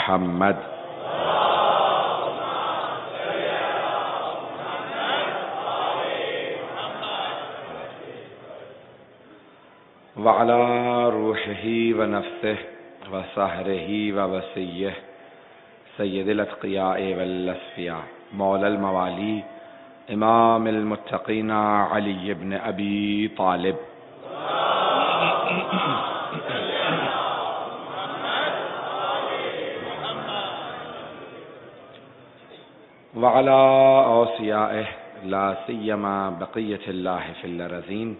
محمد وعلى روحه ونفسه وسحره ووصيه سید الاتقیاء والاصفیاء مولا الموالی امام المتقین علی بن ابی طالب وعلى اوصیائه لا سیما بقیة اللہ فی الارضین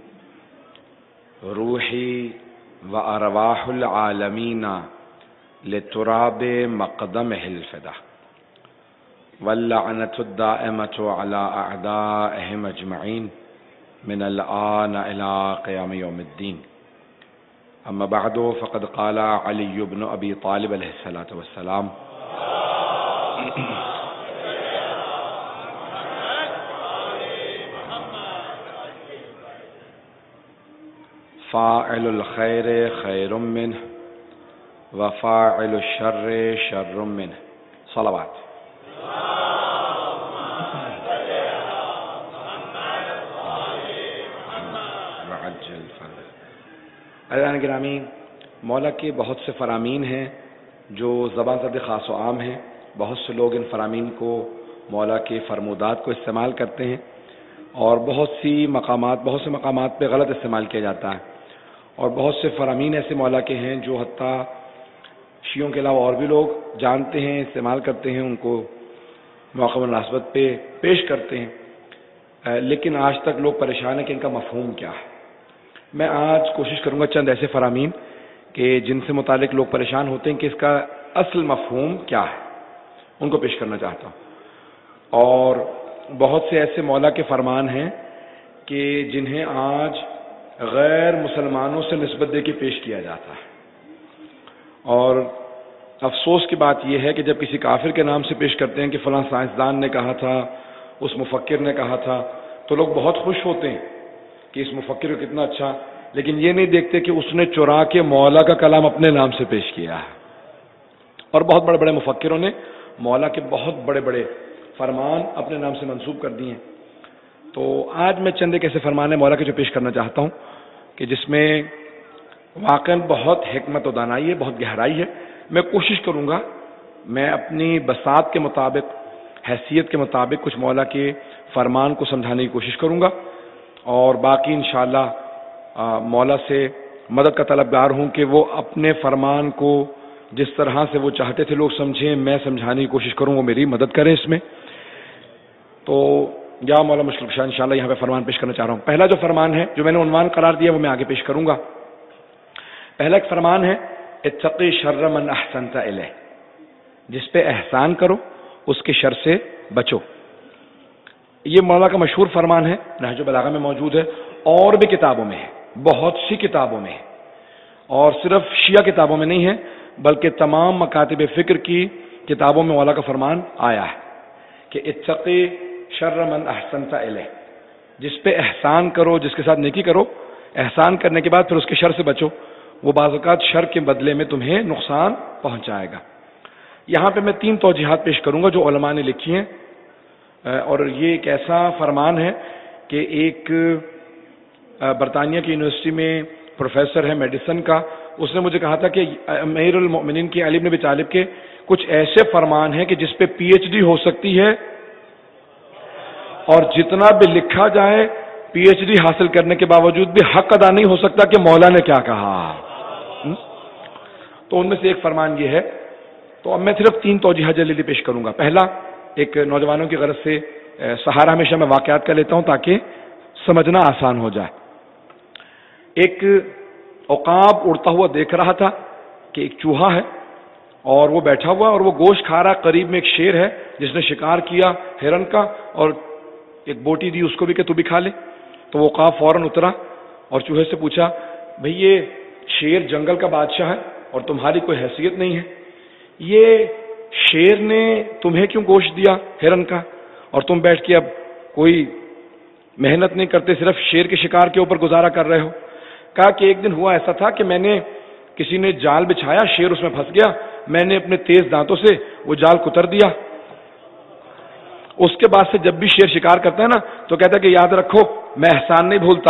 روحی و ارواح العالمین لتراب مقدمہ الفدا واللعنة الدائمة على اعدائهم اجمعین من الآن الى قیام یوم الدین اما بعد فقد قال علی بن ابی طالب علیہ الصلاۃ والسلام فاعل الخیر خیر منه وفاعل الشر شر منه صلوات وعجل فرج. عزیزان گرامی، مولا کے بہت سے فرامین ہیں جو زبان زد خاص و عام ہیں. بہت سے لوگ ان فرامین کو مولا کے فرمودات کو استعمال کرتے ہیں اور بہت سے مقامات پہ غلط استعمال کیا جاتا ہے. اور بہت سے فرامین ایسے مولا کے ہیں جو حتیٰ شیعوں کے علاوہ اور بھی لوگ جانتے ہیں، استعمال کرتے ہیں، ان کو موقع مناسبت پہ پیش کرتے ہیں، لیکن آج تک لوگ پریشان ہیں کہ ان کا مفہوم کیا ہے. میں آج کوشش کروں گا چند ایسے فرامین کہ جن سے متعلق لوگ پریشان ہوتے ہیں کہ اس کا اصل مفہوم کیا ہے، ان کو پیش کرنا چاہتا ہوں. اور بہت سے ایسے مولا کے فرمان ہیں کہ جنہیں آج غیر مسلمانوں سے نسبت دے کے پیش کیا جاتا ہے. اور افسوس کی بات یہ ہے کہ جب کسی کافر کے نام سے پیش کرتے ہیں کہ فلاں سائنسدان نے کہا تھا، اس مفکر نے کہا تھا، تو لوگ بہت خوش ہوتے ہیں کہ اس مفکر کو کتنا اچھا، لیکن یہ نہیں دیکھتے کہ اس نے چرا کے مولا کا کلام اپنے نام سے پیش کیا ہے. اور بہت بڑے بڑے مفکروں نے مولا کے بہت بڑے بڑے فرمان اپنے نام سے منسوب کر دیے ہیں. تو آج میں چند ایک ایسے فرمان مولا کے جو پیش کرنا چاہتا ہوں کہ جس میں واقعاً بہت حکمت و دانائی ہے، بہت گہرائی ہے. میں کوشش کروں گا، میں اپنی بساط کے مطابق، حیثیت کے مطابق کچھ مولا کے فرمان کو سمجھانے کی کوشش کروں گا، اور باقی انشاءاللہ مولا سے مدد کا طلبگار ہوں کہ وہ اپنے فرمان کو جس طرح سے وہ چاہتے تھے لوگ سمجھیں، میں سمجھانے کی کوشش کروں، وہ میری مدد کریں اس میں. تو یا مولا مشکل کشا انشاءاللہ یہاں پہ فرمان پیش کرنا چاہ رہا ہوں. پہلا جو فرمان ہے جو میں نے عنوان قرار دیا وہ میں آگے پیش کروں گا. پہلا ایک فرمان ہے اتقی شر من احسنت الیہ، جس پہ احسان کرو اس کے شر سے بچو. یہ مولا کا مشہور فرمان ہے، نہج البلاغہ میں موجود ہے، اور بھی کتابوں میں ہے، بہت سی کتابوں میں ہے، اور صرف شیعہ کتابوں میں نہیں ہے بلکہ تمام مکاتب فکر کی کتابوں میں مولا کا فرمان آیا ہے کہ اتقی شر من احسنت الیہ، جس پہ احسان کرو، جس کے ساتھ نیکی کرو، احسان کرنے کے بعد پھر اس کے شر سے بچو، وہ بعض اوقات شر کے بدلے میں تمہیں نقصان پہنچائے گا. یہاں پہ میں 3 توجیحات پیش کروں گا جو علماء نے لکھی ہیں. اور یہ ایک ایسا فرمان ہے کہ ایک برطانیہ کی یونیورسٹی میں پروفیسر ہے میڈیسن کا، اس نے مجھے کہا تھا کہ امیر المؤمنین کی علی بن ابی طالب کے کچھ ایسے فرمان ہیں کہ جس پہ پی ایچ ڈی ہو سکتی ہے، اور جتنا بھی لکھا جائے پی ایچ ڈی حاصل کرنے کے باوجود بھی حق ادا نہیں ہو سکتا کہ مولا نے کیا کہا. تو ان میں سے ایک فرمان یہ ہے. تو اب میں صرف 3 توجیہ جلدی پیش کروں گا. پہلا، ایک نوجوانوں کی غرض سے سہارا ہمیشہ میں واقعات کا لیتا ہوں تاکہ سمجھنا آسان ہو جائے. ایک عقاب اڑتا ہوا دیکھ رہا تھا کہ ایک چوہا ہے اور وہ بیٹھا ہوا اور وہ گوشت کھا رہا. قریب میں ایک شیر ہے جس نے شکار کیا ہرن کا اور ایک بوٹی دی اس کو بھی کہ تو بھی کھا لے. تو وہ عقاب فوراً اترا اور چوہے سے پوچھا، بھئی یہ شیر جنگل کا بادشاہ ہے اور تمہاری کوئی حیثیت نہیں ہے، یہ شیر نے تمہیں کیوں گوشت دیا ہرن کا، اور تم بیٹھ کے اب کوئی محنت نہیں کرتے، صرف شیر کے شکار کے اوپر گزارا کر رہے ہو. کہا کہ ایک دن ہوا ایسا تھا کہ میں نے کسی نے جال بچھایا، شیر اس میں پھنس گیا، میں نے اپنے تیز دانتوں سے وہ جال کتر دیا. اس کے بعد سے جب بھی شیر شکار کرتا ہے نا تو کہتا ہے کہ یاد رکھو میں احسان نہیں بھولتا,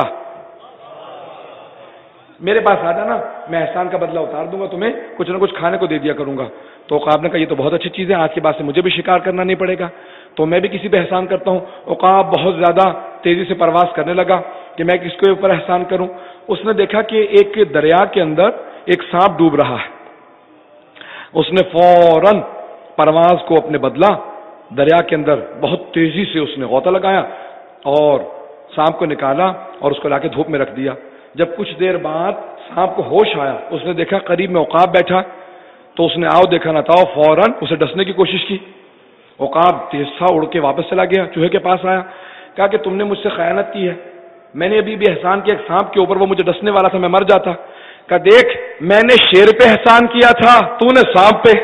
میرے پاس آ جانا, میں احسان کا بدلہ اتار دوں گا, تمہیں کچھ نہ کچھ کھانے کو دے دیا کروں گا. تو عقاب نے کہا یہ تو بہت اچھی چیز ہے, آج کے بعد سے مجھے بھی شکار کرنا نہیں پڑے گا, تو میں بھی کسی پہ احسان کرتا ہوں. عقاب بہت زیادہ تیزی سے پرواز کرنے لگا کہ میں کس کے اوپر احسان کروں. اس نے دیکھا کہ ایک دریا کے اندر ایک سانپ ڈوب رہا ہے. اس نے فوراً پرواز کو اپنے بدلا, دریا کے اندر بہت تیزی سے اس نے غوطہ لگایا اور سانپ کو نکالا اور اس کو لا کے دھوپ میں رکھ دیا. جب کچھ دیر بعد سانپ کو ہوش آیا, اس نے دیکھا قریب میں عقاب بیٹھا, تو اس نے آؤ دیکھا نہ تھا, فوراً اسے ڈسنے کی کوشش کی. عقاب تیز تھا, اڑ کے واپس چلا گیا, چوہے کے پاس آیا, کہا کہ تم نے مجھ سے خیانت کی ہے, میں نے ابھی بھی احسان کیا ایک سانپ کے اوپر, وہ مجھے ڈسنے والا تھا, میں مر جاتا. کہا دیکھ میں نے شیر پہ احسان کیا تھا, تو نے سانپ پہ.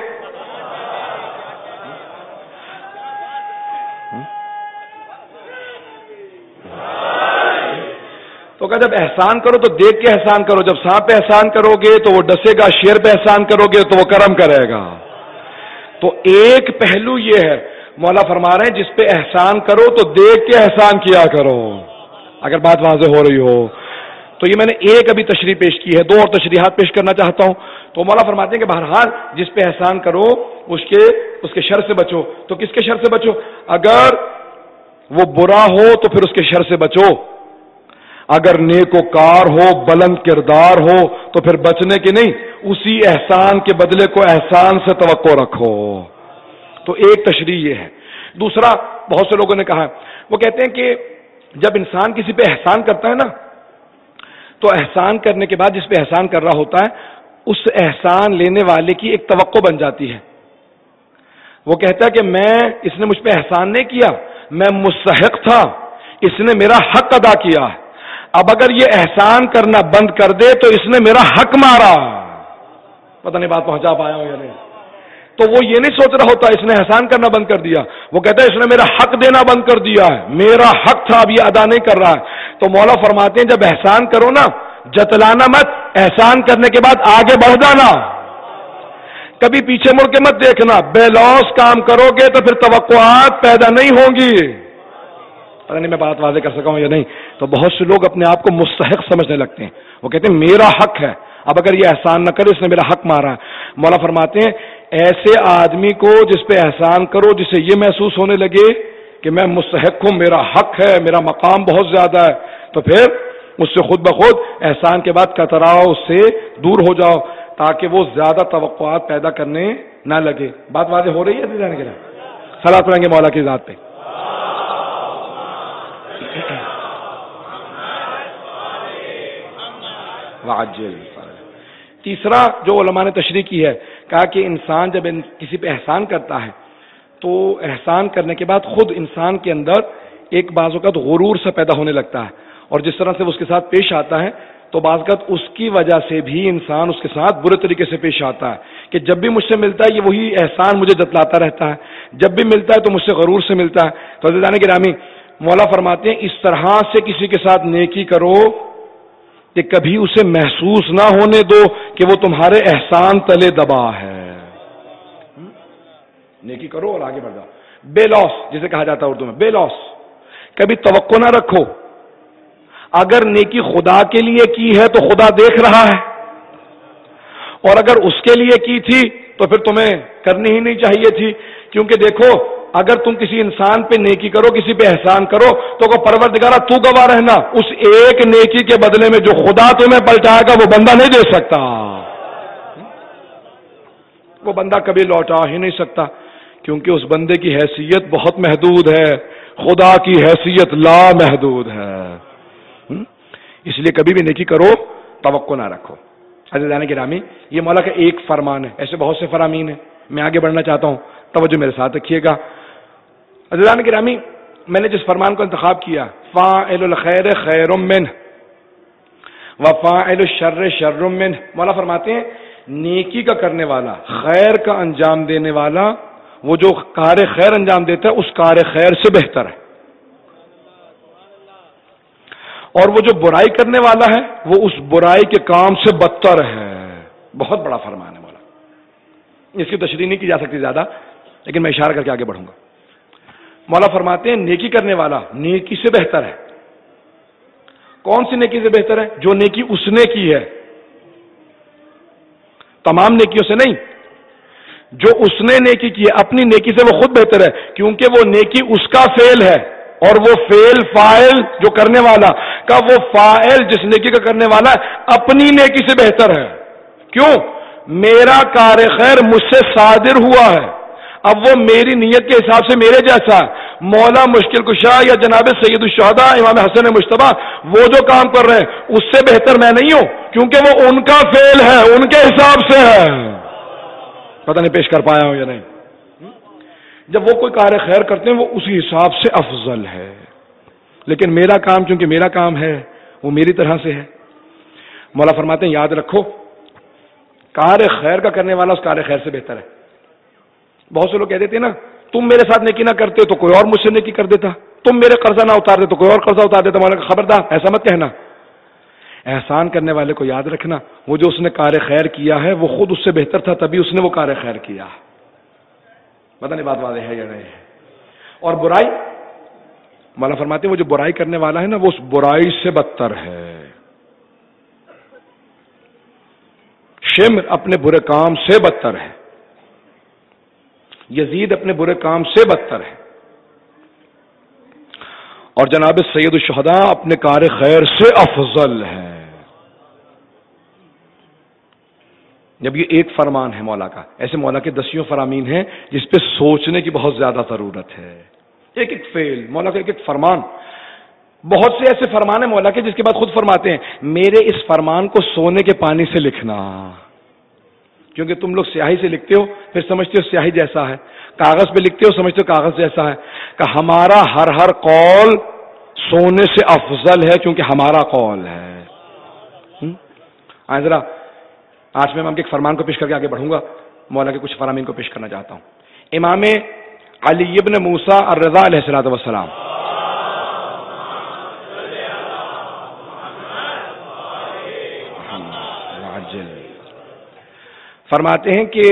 تو کہا جب احسان کرو تو دیکھ کے احسان کرو, جب سانپ پہ احسان کرو گے تو وہ ڈسے گا, شیر پہ احسان کرو گے تو وہ کرم کرے گا. تو ایک پہلو یہ ہے, مولا فرما رہے ہیں جس پہ احسان کرو تو دیکھ کے احسان کیا کرو. اگر بات واضح ہو رہی ہو تو یہ میں نے ایک ابھی تشریح پیش کی ہے, دو اور تشریحات پیش کرنا چاہتا ہوں. تو مولا فرماتے ہیں کہ بہرحال جس پہ احسان کرو اس کے شر سے بچو. تو کس کے شر سے بچو؟ اگر وہ برا ہو تو پھر اس کے شر سے بچو, اگر نیک و کار ہو, بلند کردار ہو تو پھر بچنے کی نہیں, اسی احسان کے بدلے کو احسان سے توقع رکھو. تو ایک تشریح یہ ہے. دوسرا, بہت سے لوگوں نے کہا, وہ کہتے ہیں کہ جب انسان کسی پہ احسان کرتا ہے نا تو احسان کرنے کے بعد جس پہ احسان کر رہا ہوتا ہے اس احسان لینے والے کی ایک توقع بن جاتی ہے. وہ کہتا ہے کہ اس نے مجھ پہ احسان نہیں کیا, میں مستحق تھا, اس نے میرا حق ادا کیا, اب اگر یہ احسان کرنا بند کر دے تو اس نے میرا حق مارا. پتہ نہیں بات پہنچا پایا ہوں یا نہیں. تو وہ یہ نہیں سوچ رہا ہوتا اس نے احسان کرنا بند کر دیا, وہ کہتا ہے اس نے میرا حق دینا بند کر دیا ہے, میرا حق تھا اب یہ ادا نہیں کر رہا ہے. تو مولا فرماتے ہیں جب احسان کرو نا جتلانا مت, احسان کرنے کے بعد آگے بڑھ جانا, کبھی پیچھے مڑ کے مت دیکھنا. بے لوس کام کرو گے تو پھر توقعات پیدا نہیں ہوں گی. پتہ نہیں میں بات واضح کر سکا ہوں یا نہیں. تو بہت سے لوگ اپنے آپ کو مستحق سمجھنے لگتے ہیں, وہ کہتے ہیں میرا حق ہے, اب اگر یہ احسان نہ کرے اس نے میرا حق مارا. مولا فرماتے ہیں ایسے آدمی کو جس پہ احسان کرو جسے یہ محسوس ہونے لگے کہ میں مستحق ہوں, میرا حق ہے, میرا مقام بہت زیادہ ہے, تو پھر اس سے خود بخود احسان کے بعد کتراؤ, اس سے دور ہو جاؤ تاکہ وہ زیادہ توقعات پیدا کرنے نہ لگے. بات واضح ہو رہی ہے جانے کے لیے. صلاۃ پڑھیں گے مولا کی ذات پہ. تیسرا جو علماء نے تشریح کی ہے, کہا کہ انسان جب کسی پہ احسان کرتا ہے تو احسان کرنے کے بعد خود انسان کے اندر ایک بعض اوقات غرور سا پیدا ہونے لگتا ہے, اور جس طرح سے وہ اس کے ساتھ پیش آتا ہے تو بعض اوقات اس کی وجہ سے بھی انسان اس کے ساتھ برے طریقے سے پیش آتا ہے کہ جب بھی مجھ سے ملتا ہے یہ وہی احسان مجھے جتلاتا رہتا ہے, جب بھی ملتا ہے تو مجھ سے غرور سے ملتا ہے. تو عزیزان گرامی مولا فرماتے ہیں اس طرح سے کسی کے ساتھ نیکی کرو کہ کبھی اسے محسوس نہ ہونے دو کہ وہ تمہارے احسان تلے دبا ہے. نیکی کرو اور آگے بڑھ جاؤ. بے لوس جسے کہا جاتا ہے اردو میں, بے لوس, کبھی توقع نہ رکھو. اگر نیکی خدا کے لیے کی ہے تو خدا دیکھ رہا ہے, اور اگر اس کے لیے کی تھی تو پھر تمہیں کرنی ہی نہیں چاہیے تھی. کیونکہ دیکھو اگر تم کسی انسان پہ نیکی کرو, کسی پہ احسان کرو, تو کو پروردگارہ تو گواہ رہنا اس ایک نیکی کے بدلے میں جو خدا تمہیں پلٹائے گا وہ بندہ نہیں دے سکتا, وہ بندہ کبھی لوٹا ہی نہیں سکتا, کیونکہ اس بندے کی حیثیت بہت محدود ہے, خدا کی حیثیت لا محدود ہے. اس لیے کبھی بھی نیکی کرو توقع نہ رکھو. عزیزان گرامی یہ مولا کا ایک فرمان ہے, ایسے بہت سے فرامین ہیں. میں آگے بڑھنا چاہتا ہوں, توجہ میرے ساتھ رکھیے گا. عزیزان گرامی میں نے جس فرمان کو انتخاب کیا, فاعل الخیر خیر منہ وفاعل الشر شر منہ, مولا فرماتے ہیں نیکی کا کرنے والا, خیر کا انجام دینے والا, وہ جو کار خیر انجام دیتا ہے اس کار خیر سے بہتر ہے, اور وہ جو برائی کرنے والا ہے وہ اس برائی کے کام سے بدتر ہے. بہت بڑا فرمان ہے مولا. اس کی تشریح نہیں کی جا سکتی زیادہ، لیکن میں اشارہ کر کے آگے بڑھوں گا۔ مولا فرماتے ہیں نیکی کرنے والا نیکی سے بہتر ہے۔ کون سی نیکی سے بہتر ہے؟ جو نیکی اس نے کی ہے، تمام نیکیوں سے نہیں، جو اس نے نیکی کی ہے اپنی نیکی سے وہ خود بہتر ہے، کیونکہ وہ نیکی اس کا فعل ہے، اور وہ فعل فاعل جو کرنے والا کا، وہ فاعل جس نیکی کا کرنے والا ہے اپنی نیکی سے بہتر ہے۔ کیوں؟ میرا کار خیر مجھ سے صادر ہوا ہے، اب وہ میری نیت کے حساب سے میرے جیسا ہے۔ مولا مشکل کشا یا جناب سید الشہداء امام حسن مجتبی وہ جو کام کر رہے ہیں اس سے بہتر میں نہیں ہوں، کیونکہ وہ ان کا فعل ہے، ان کے حساب سے ہے۔ پتہ نہیں پیش کر پایا ہوں یا نہیں۔ جب وہ کوئی کار خیر کرتے ہیں وہ اسی حساب سے افضل ہے، لیکن میرا کام چونکہ میرا کام ہے وہ میری طرح سے ہے۔ مولا فرماتے ہیں یاد رکھو کار خیر کا کرنے والا اس کار خیر سے بہتر ہے۔ بہت سے لوگ کہہ دیتے ہیں نا تم میرے ساتھ نیکی نہ کرتے تو کوئی اور مجھ سے نیکی کر دیتا، تم میرے قرضہ نہ اتار دے تو کوئی اور قرضہ اتار دیتا۔ مولا خبردار ایسا مت کہنا۔ احسان کرنے والے کو یاد رکھنا وہ جو اس نے کار خیر کیا ہے وہ خود اس سے بہتر تھا، تبھی اس نے وہ کار خیر کیا۔ پتہ نہیں بات واضح ہے یا نہیں ہے۔ اور برائی، مولا فرماتے ہیں وہ جو برائی کرنے والا ہے نا وہ اس برائی سے بدتر ہے۔ شمر اپنے برے کام سے بدتر ہے، یزید اپنے برے کام سے بدتر ہے، اور جناب سید الشہداء اپنے کار خیر سے افضل ہے۔ جب یہ ایک فرمان ہے مولا کا، ایسے مولا کے دسیوں فرامین ہیں جس پہ سوچنے کی بہت زیادہ ضرورت ہے۔ ایک ایک فعل مولا کا، ایک ایک فرمان۔ بہت سے ایسے فرمان ہیں مولا کے جس کے بعد خود فرماتے ہیں میرے اس فرمان کو سونے کے پانی سے لکھنا، کیونکہ تم لوگ سیاہی سے لکھتے ہو پھر سمجھتے ہو سیاہی جیسا ہے، کاغذ پہ لکھتے ہو سمجھتے ہو کاغذ جیسا ہے، کہ ہمارا ہر قول سونے سے افضل ہے کیونکہ ہمارا قول ہے۔ ذرا آج میں امام کے ایک فرمان کو پیش کر کے آگے بڑھوں گا، مولا کے کچھ فرامین کو پیش کرنا چاہتا ہوں۔ امام علی ابن موسیٰ الرضا علیہ الصلوۃ والسلام فرماتے ہیں کہ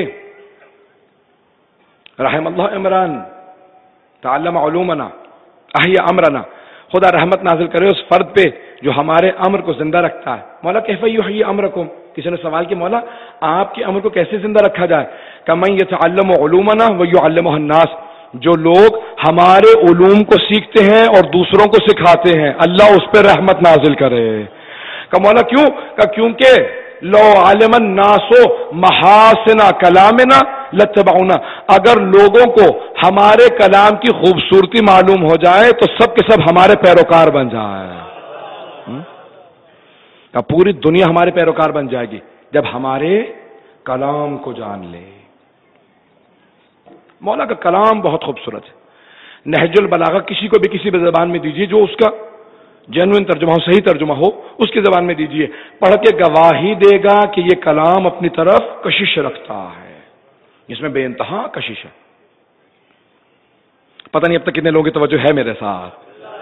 رحم اللہ عمران تعلم علومنا احیا امرنا، خدا رحمت نازل کرے اس فرد پہ جو ہمارے امر کو زندہ رکھتا ہے۔ مولا کیف یحیی امرکم، کسی نے سوال کیا مولا آپ کے امر کو کیسے زندہ رکھا جائے؟ کہ من یتعلم علومنا ویعلمها الناس، جو لوگ ہمارے علوم کو سیکھتے ہیں اور دوسروں کو سکھاتے ہیں اللہ اس پہ رحمت نازل کرے۔ کہ مولا کیوں؟ کہ کیونکہ لو علم الناس محاسن کلامنا لاتبعونا، اگر لوگوں کو ہمارے کلام کی خوبصورتی معلوم ہو جائے تو سب کے سب ہمارے پیروکار بن جائے۔ کہ پوری دنیا ہمارے پیروکار بن جائے گی جب ہمارے کلام کو جان لے۔ مولا کا کلام بہت خوبصورت ہے۔ نہج البلاغہ کسی کو بھی کسی بھی زبان میں دیجیے جو اس کا جینوئن ترجمہ ہو، صحیح ترجمہ ہو، اس کی زبان میں دیجیے، پڑھ کے گواہی دے گا کہ یہ کلام اپنی طرف کشش رکھتا ہے، اس میں بے انتہا کشش ہے۔ پتہ نہیں اب تک کتنے لوگوں کی توجہ ہے میرے ساتھ۔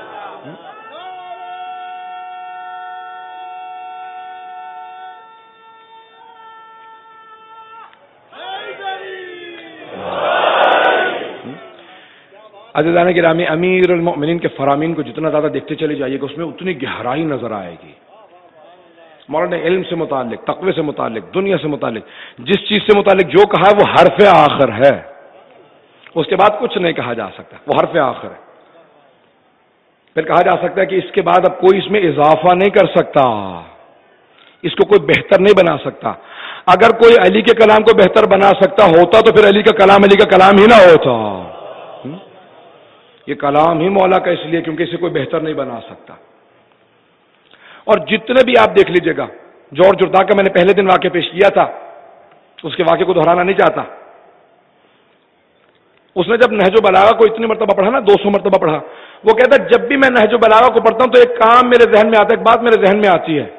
عزیزان گرامی، امیر المؤمنین کے فرامین کو جتنا زیادہ دیکھتے چلے جائیے گا اس میں اتنی گہرائی نظر آئے گی۔ مولانا نے علم سے متعلق، تقوی سے متعلق، دنیا سے متعلق، جس چیز سے متعلق جو کہا ہے وہ حرف آخر ہے، اس کے بعد کچھ نہیں کہا جا سکتا، وہ حرف آخر ہے۔ پھر کہا جا سکتا ہے کہ اس کے بعد اب کوئی اس میں اضافہ نہیں کر سکتا، اس کو کوئی بہتر نہیں بنا سکتا۔ اگر کوئی علی کے کلام کو بہتر بنا سکتا ہوتا تو پھر علی کا کلام ہی نہ ہوتا۔ یہ کلام ہی مولا کا اس لیے کیونکہ اسے کوئی بہتر نہیں بنا سکتا۔ اور جتنے بھی آپ دیکھ لیجئے گا، جورج جرداء کا میں نے پہلے دن واقعہ پیش کیا تھا، اس کے واقعے کو دہرانا نہیں چاہتا۔ اس نے جب نہج البلاغہ کو اتنی مرتبہ پڑھا نا، 200 مرتبہ پڑھا، وہ کہتا ہے جب بھی میں نہج البلاغہ کو پڑھتا ہوں تو ایک کام میرے ذہن میں آتا ہے، ایک بات میرے ذہن میں آتی ہے۔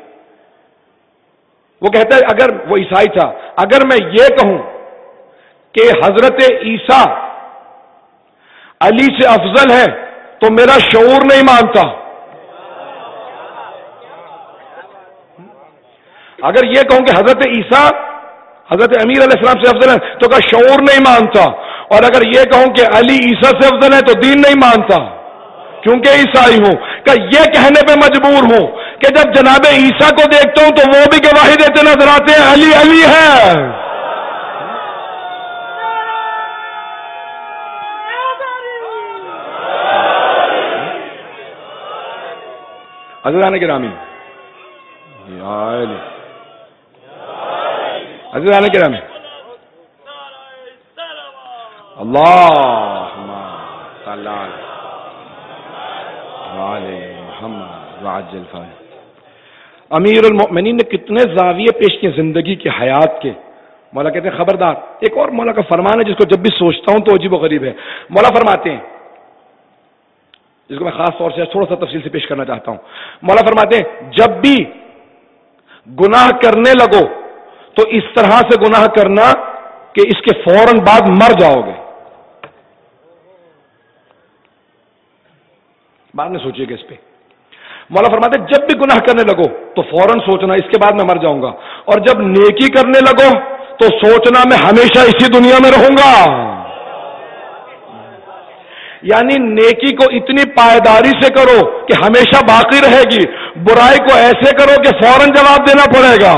وہ کہتا ہے اگر وہ عیسائی تھا، اگر میں یہ کہوں کہ حضرت عیسیٰ علی سے افضل ہے تو میرا شعور نہیں مانتا۔ اگر یہ کہوں کہ حضرت عیسیٰ حضرت امیر علیہ السلام سے افضل ہے تو کہا شعور نہیں مانتا، اور اگر یہ کہوں کہ علی عیسیٰ سے افضل ہے تو دین نہیں مانتا کیونکہ عیسائی ہوں۔ کہ یہ کہنے پہ مجبور ہوں کہ جب جناب عیسیٰ کو دیکھتا ہوں تو وہ بھی گواہی دیتے نظر آتے ہیں علی علی ہے۔ عزیزان گرامی، عزیزان گرامی، اللہم صلی علی محمد وعجل فرجہ۔ امیر المؤمنین نے کتنے زاویے پیش کیے زندگی کے، حیات کے۔ مولا کہتے ہیں خبردار، ایک اور مولا کا فرمان ہے جس کو جب بھی سوچتا ہوں تو عجیب و غریب ہے۔ مولا فرماتے ہیں، جس کو میں خاص طور سے تھوڑا سا تفصیل سے پیش کرنا چاہتا ہوں، مولا فرماتے ہیں جب بھی گناہ کرنے لگو تو اس طرح سے گناہ کرنا کہ اس کے فوراً بعد مر جاؤ گے۔ بعد میں سوچیے گا اس پہ۔ مولا فرماتے ہیں جب بھی گناہ کرنے لگو تو فوراً سوچنا اس کے بعد میں مر جاؤں گا، اور جب نیکی کرنے لگو تو سوچنا میں ہمیشہ اسی دنیا میں رہوں گا۔ یعنی نیکی کو اتنی پائیداری سے کرو کہ ہمیشہ باقی رہے گی، برائی کو ایسے کرو کہ فوراً جواب دینا پڑے گا۔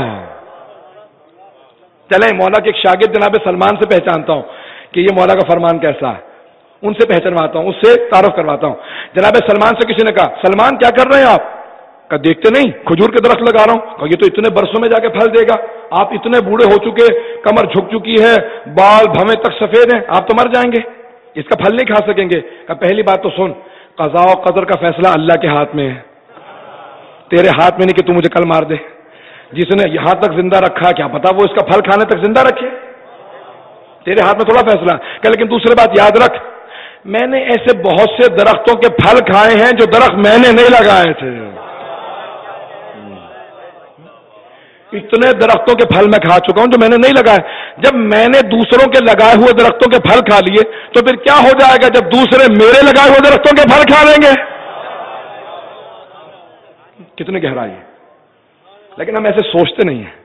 چلیں مولا کے ایک شاگرد جناب سلمان سے پہچانتا ہوں کہ یہ مولا کا فرمان کیسا ہے، ان سے پہچانواتا ہوں، اس سے تعارف کرواتا ہوں۔ جناب سلمان سے کسی نے کہا سلمان کیا کر رہے ہیں آپ؟ کہا دیکھتے نہیں کھجور کے درخت لگا رہا ہوں۔ کہا یہ تو اتنے برسوں میں جا کے پھل دے گا، آپ اتنے بوڑھے ہو چکے، کمر جھک چکی ہے، بال بھویں تک سفید ہیں، آپ تو مر جائیں گے، اس کا پھل نہیں کھا سکیں گے۔ کہا پہلی بات تو سن، قضاء و قدر کا فیصلہ اللہ کے ہاتھ میں ہے، تیرے ہاتھ میں نہیں کہ تو مجھے کل مار دے۔ جس نے یہاں تک زندہ رکھا کیا پتا وہ اس کا پھل کھانے تک زندہ رکھے، تیرے ہاتھ میں تھوڑا فیصلہ ہے۔ لیکن دوسری بات یاد رکھ، میں نے ایسے بہت سے درختوں کے پھل کھائے ہیں جو درخت میں نے نہیں لگائے تھے، اتنے درختوں کے پھل میں کھا چکا ہوں جو میں نے نہیں لگائے۔ جب میں نے دوسروں کے لگائے ہوئے درختوں کے پھل کھا لیے تو پھر کیا ہو جائے گا جب دوسرے میرے لگائے ہوئے درختوں کے پھل کھا لیں گے؟ کتنے گہرائی ہے، لیکن ہم ایسے سوچتے نہیں ہیں،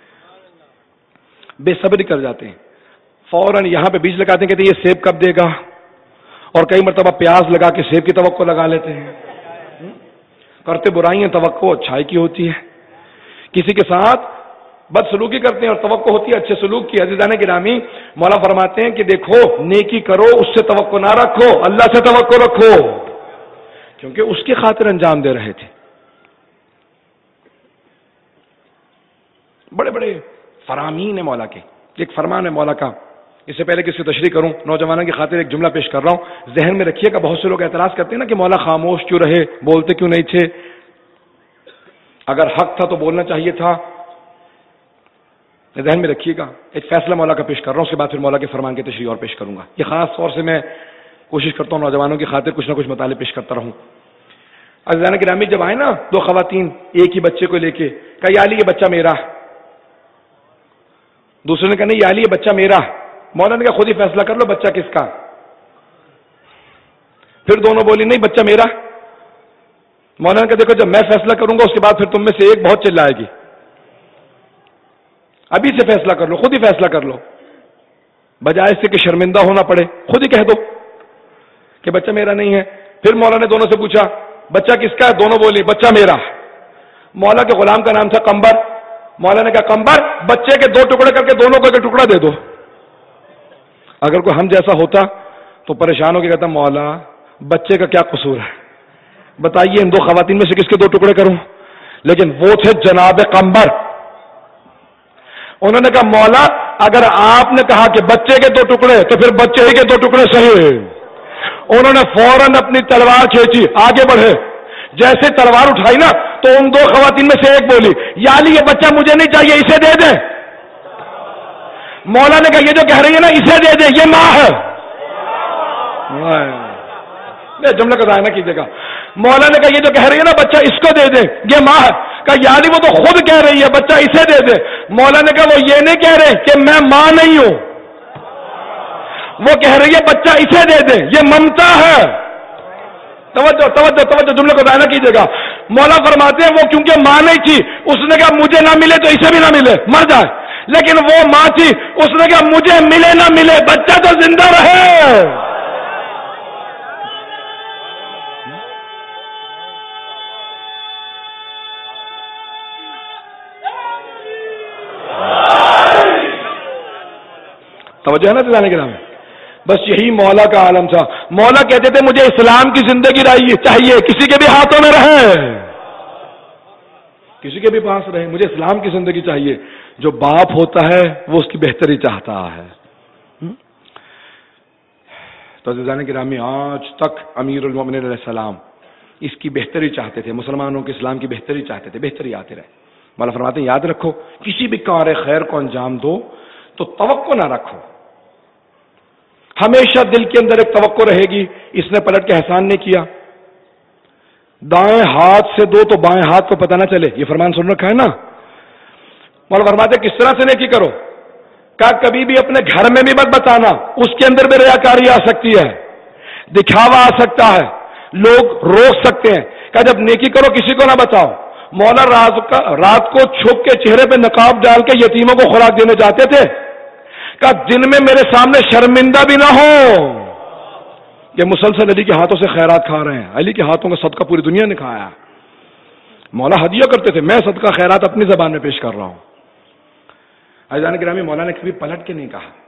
بے صبری کر جاتے ہیں، فوراً یہاں پہ بیج لگاتے ہیں، کہتے ہیں یہ سیب کب دے گا، اور کئی مرتبہ پیاز لگا کے سیب کی توقع لگا لیتے ہیں۔ کرتے برائیاں توقع اچھائی کی ہوتی ہے، کسی کے ساتھ بد سلوکی کرتے ہیں اور توقع ہوتی ہے اچھے سلوک کی۔ عزیزان گرامی، مولا فرماتے ہیں کہ دیکھو نیکی کرو، اس سے توقع نہ رکھو، اللہ سے توقع رکھو، کیونکہ اس کی خاطر انجام دے رہے تھے۔ بڑے بڑے فرامین ہیں مولا کے، ایک فرمان ہے مولا کا، اس سے پہلے کہ اس کی تشریح کروں نوجوانوں کی خاطر ایک جملہ پیش کر رہا ہوں، ذہن میں رکھیے گا۔ بہت سے لوگ اعتراض کرتے ہیں نا کہ مولا خاموش کیوں رہے، بولتے کیوں نہیں تھے، اگر حق تھا تو بولنا چاہیے تھا۔ ذہن میں رکھیے گا، ایک فیصلہ مولا کا پیش کر رہا ہوں، اس کے بعد پھر مولا کے فرمان کی تشریح اور پیش کروں گا۔ یہ خاص طور سے میں کوشش کرتا ہوں نوجوانوں کی خاطر کچھ نہ کچھ مطالب پیش کرتا رہوں۔ عزیزان گرامی، جب آئے نا دو خواتین ایک ہی بچے کو لے کے، کہا یا علی یہ بچہ میرا، دوسرے نے کہا نہیں یا علی یہ بچہ میرا، مولا نے کہا خود ہی فیصلہ کر لو بچہ کس کا۔ پھر دونوں بولی نہیں بچہ میرا۔ مولا نے کہا دیکھو جب میں فیصلہ کروں گا اس کے بعد پھر تم میں سے ایک بہت چلائے گی، ابھی سے فیصلہ کر لو، خود ہی فیصلہ کر لو، بجائے اس سے کہ شرمندہ ہونا پڑے خود ہی کہہ دو کہ بچہ میرا نہیں ہے۔ پھر مولا نے دونوں سے پوچھا بچہ کس کا ہے، دونوں بولی بچہ میرا۔ مولا کے غلام کا نام تھا قمبر، مولا نے کہا قمبر بچے کے دو ٹکڑے کر کے دونوں کو ایک ٹکڑا دے دو۔ اگر کوئی ہم جیسا ہوتا تو پریشان ہو کے کہتا مولا بچے کا کیا قصور ہے، بتائیے ان دو خواتین میں سے کس کے دو ٹکڑے کروں، لیکن وہ تھے جناب قمبر۔ انہوں نے کہا مولا اگر آپ نے کہا کہ بچے کے دو ٹکڑے تو پھر بچے ہی کے دو ٹکڑے صحیح ہے۔ انہوں نے فوراً اپنی تلوار کھینچی، آگے بڑھے، جیسے تلوار اٹھائی نا تو ان دو خواتین میں سے ایک بولی یا علی یہ بچہ مجھے نہیں چاہیے اسے دے دیں۔ مولا نے کہا یہ جو کہہ رہی ہے نا اسے دے دیں، یہ ماں ہے۔ جملہ کا ضائع نہ کیجیے گا۔ مولا نے کہا یہ جو کہہ رہی ہے نا بچہ اس کو دے دیں، یہ ماں ہے۔ کہا یا علی وہ تو خود کہہ رہی ہے بچہ اسے دے دے۔ مولا نے کہا وہ یہ نہیں کہہ رہے کہ میں ماں نہیں ہوں، وہ کہہ رہی ہے بچہ اسے دے دیں، یہ ممتا ہے۔ توجہ توجہ توجہ، جملے کو ضائع نہ کیجیے گا۔ مولا فرماتے ہیں وہ کیونکہ ماں نہیں تھی، اس نے کہا مجھے نہ ملے تو اسے بھی نہ ملے، مر جائے، لیکن وہ ماں تھی، اس نے کہا مجھے ملے نہ ملے بچہ تو زندہ رہے. توجہ ہے نا دلانے کے نام ہے. بس یہی مولا کا عالم تھا. مولا کہتے تھے مجھے اسلام کی زندگی چاہیے، کسی کے بھی ہاتھوں میں رہے، کسی کے بھی پاس رہے، مجھے اسلام کی زندگی چاہیے. جو باپ ہوتا ہے وہ اس کی بہتری چاہتا ہے. تو عزیزان گرامی، آج تک امیر المومنین علیہ السلام اس کی بہتری چاہتے تھے، مسلمانوں کے اسلام کی بہتری چاہتے تھے، بہتری آتے رہے. مولا فرماتے ہیں یاد رکھو کسی بھی کار خیر کو انجام دو تو توقع نہ رکھو، ہمیشہ دل کے اندر ایک توقع رہے گی اس نے پلٹ کے احسان نہیں کیا. دائیں ہاتھ سے دو تو بائیں ہاتھ کو پتہ نہ چلے، یہ فرمان سن رکھا ہے نا. مولا فرماتے کس طرح سے نیکی کرو؟ کہا کبھی بھی اپنے گھر میں بھی مت بتانا، اس کے اندر بھی ریاکاری آ سکتی ہے، دکھاوا آ سکتا ہے، لوگ روک سکتے ہیں. کہا جب نیکی کرو کسی کو نہ بتاؤ. مولا رات کو چھپ کے چہرے پہ نقاب ڈال کے یتیموں کو خوراک دینے جاتے تھے. کہا دن میں میرے سامنے شرمندہ بھی نہ ہو کہ مسلسل علی کے ہاتھوں سے خیرات کھا رہے ہیں، علی کے ہاتھوں کا صدقہ پوری دنیا نے کھایا. مولا ہدیہ کرتے تھے، میں صدقہ خیرات اپنی زبان میں پیش کر رہا ہوں. عزیزان گرامی، مولا نے کبھی پلٹ کے نہیں کہا.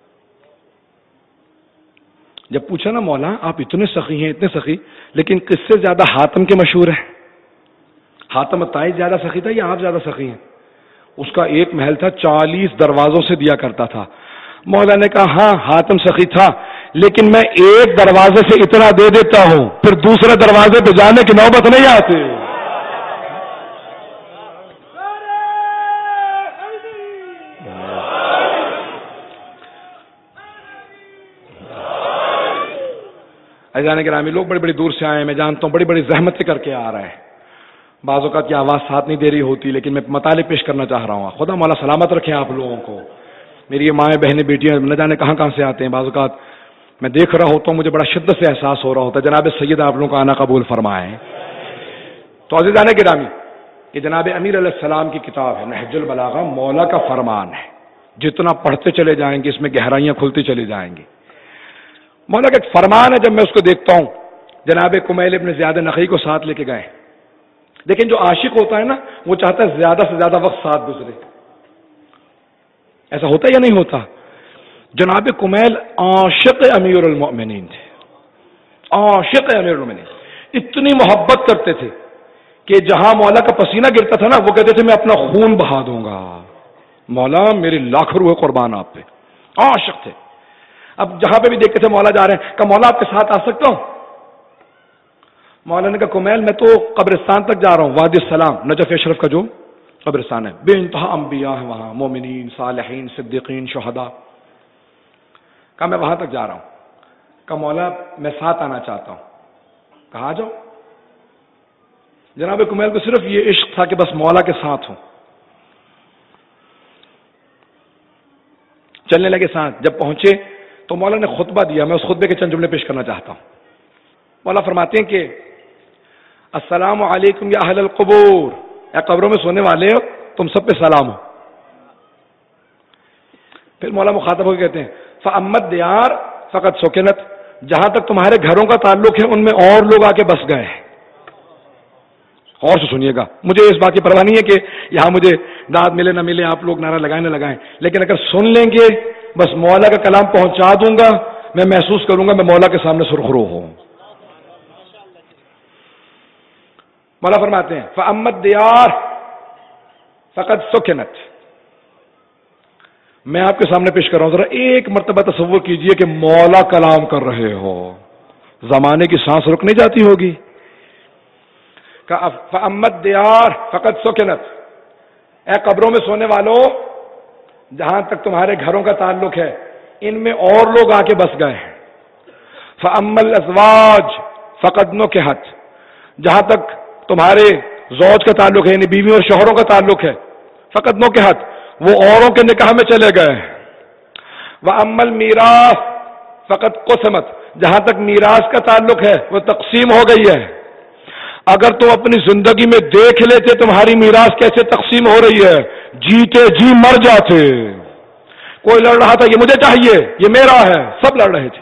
جب پوچھا نا مولا آپ اتنے سخی ہیں اتنے سخی، لیکن کس سے زیادہ حاتم کے مشہور ہے؟ حاتم تائی زیادہ سخی تھا یا آپ زیادہ سخی ہیں؟ اس کا ایک محل تھا 40 دروازوں سے دیا کرتا تھا. مولا نے کہا ہاں حاتم سخی تھا، لیکن میں ایک دروازے سے اتنا دے دیتا ہوں پھر دوسرے دروازے پہ جانے کی نوبت نہیں آتی. عزیزان گرامی، لوگ بڑی بڑی دور سے آئے ہیں، میں جانتا ہوں بڑی بڑی زحمتیں کر کے آ رہے ہیں. بعض اوقات کی آواز ساتھ نہیں دے رہی ہوتی، لیکن میں مطالب پیش کرنا چاہ رہا ہوں. خدا مولا سلامت رکھیں آپ لوگوں کو. میری یہ مائیں بہنیں بیٹیاں نہ جانے کہاں کہاں سے آتے ہیں. بعض اوقات میں دیکھ رہا ہوتا ہوں، مجھے بڑا شدت سے احساس ہو رہا ہوتا ہے. جناب سید آپ لوگوں کا آنا قبول فرمائے. تو عزیزان گرامی، یہ جناب امیر علیہ السلام کی کتاب ہے نہج البلاغہ، مولا کا فرمان ہے. جتنا پڑھتے چلے جائیں گے اس میں گہرائیاں کھلتی چلی جائیں گی. مولا کا ایک فرمان ہے، جب میں اس کو دیکھتا ہوں جناب کمیل ابن زیاد نخعی کو ساتھ لے کے گئے. لیکن جو عاشق ہوتا ہے نا وہ چاہتا ہے زیادہ سے زیادہ وقت ساتھ گزرے. ایسا ہوتا یا نہیں ہوتا؟ جناب کمیل عاشق امیر المؤمنین تھے، عاشق امیر المؤمنین. اتنی محبت کرتے تھے کہ جہاں مولا کا پسینہ گرتا تھا نا وہ کہتے تھے میں اپنا خون بہا دوں گا، مولا میرے لاکھ روح قربان آپ پہ. عاشق تھے. اب جہاں پہ بھی دیکھتے تھے مولا جا رہے ہیں، کہ مولا آپ کے ساتھ آ سکتا ہوں؟ مولا نے کہا کمیل میں تو قبرستان تک جا رہا ہوں، وادی السلام نجف اشرف کا جو قبرستان ہے، بے انتہا انبیاء ہیں وہاں، مومنین، صالحین، صدیقین، شہداء. کہا میں وہاں تک جا رہا ہوں. کہا مولا میں ساتھ آنا چاہتا ہوں. کہا آ جاؤ. جناب کمیل کو صرف یہ عشق تھا کہ بس مولا کے ساتھ ہوں. چلنے لگے ساتھ. جب پہنچے تو مولا نے خطبہ دیا، میں اس خطبے کے چند جملے پیش کرنا چاہتا ہوں. مولا فرماتے ہیں کہ السلام علیکم یا اہل القبور، یا قبروں میں سونے والے ہو تم سب پہ سلام ہو. پھر مولا مخاطب ہو کے کہتے ہیں فَأَمَّا الدِّيَارُ فَقَدْ سُكِنَتْ، جہاں تک تمہارے گھروں کا تعلق ہے ان میں اور لوگ آ کے بس گئے ہیں. اور سے سنیے گا، مجھے اس بات کی پرواہ نہیں ہے کہ یہاں مجھے داد ملے نہ ملے، آپ لوگ نعرہ لگائیں نہ لگائیں، لیکن اگر سن لیں گے بس مولا کا کلام پہنچا دوں گا، میں محسوس کروں گا میں مولا کے سامنے سرخرو ہوں. مولا فرماتے ہیں فَأَمَّا الدِّيَارُ فَقَدْ سُكِنَتْ. میں آپ کے سامنے پیش کر رہا ہوں، ذرا ایک مرتبہ تصور کیجئے کہ مولا کلام کر رہے ہو، زمانے کی سانس رک نہیں جاتی ہوگی. فَأَمَّا الدِّيَارُ فَقَدْ سُكِنَتْ، اے قبروں میں سونے والوں جہاں تک تمہارے گھروں کا تعلق ہے ان میں اور لوگ آ کے بس گئے ہیں. فَأَمَّا الْأَزْوَاجُ فَقَدْ نُكِحَتْ، جہاں تک تمہارے زوج کا تعلق ہے یعنی بیوی اور شوہروں کا تعلق ہے، فقط نوکحت، وہ اوروں کے نکاح میں چلے گئے. وَأَمَّا الْمِيرَاثُ فقط قُسِمَتْ، جہاں تک میراث کا تعلق ہے وہ تقسیم ہو گئی ہے. اگر تم اپنی زندگی میں دیکھ لیتے تمہاری میراث کیسے تقسیم ہو رہی ہے، جیتے جی مر جاتے. کوئی لڑ رہا تھا یہ مجھے چاہیے، یہ میرا ہے، سب لڑ رہے تھے.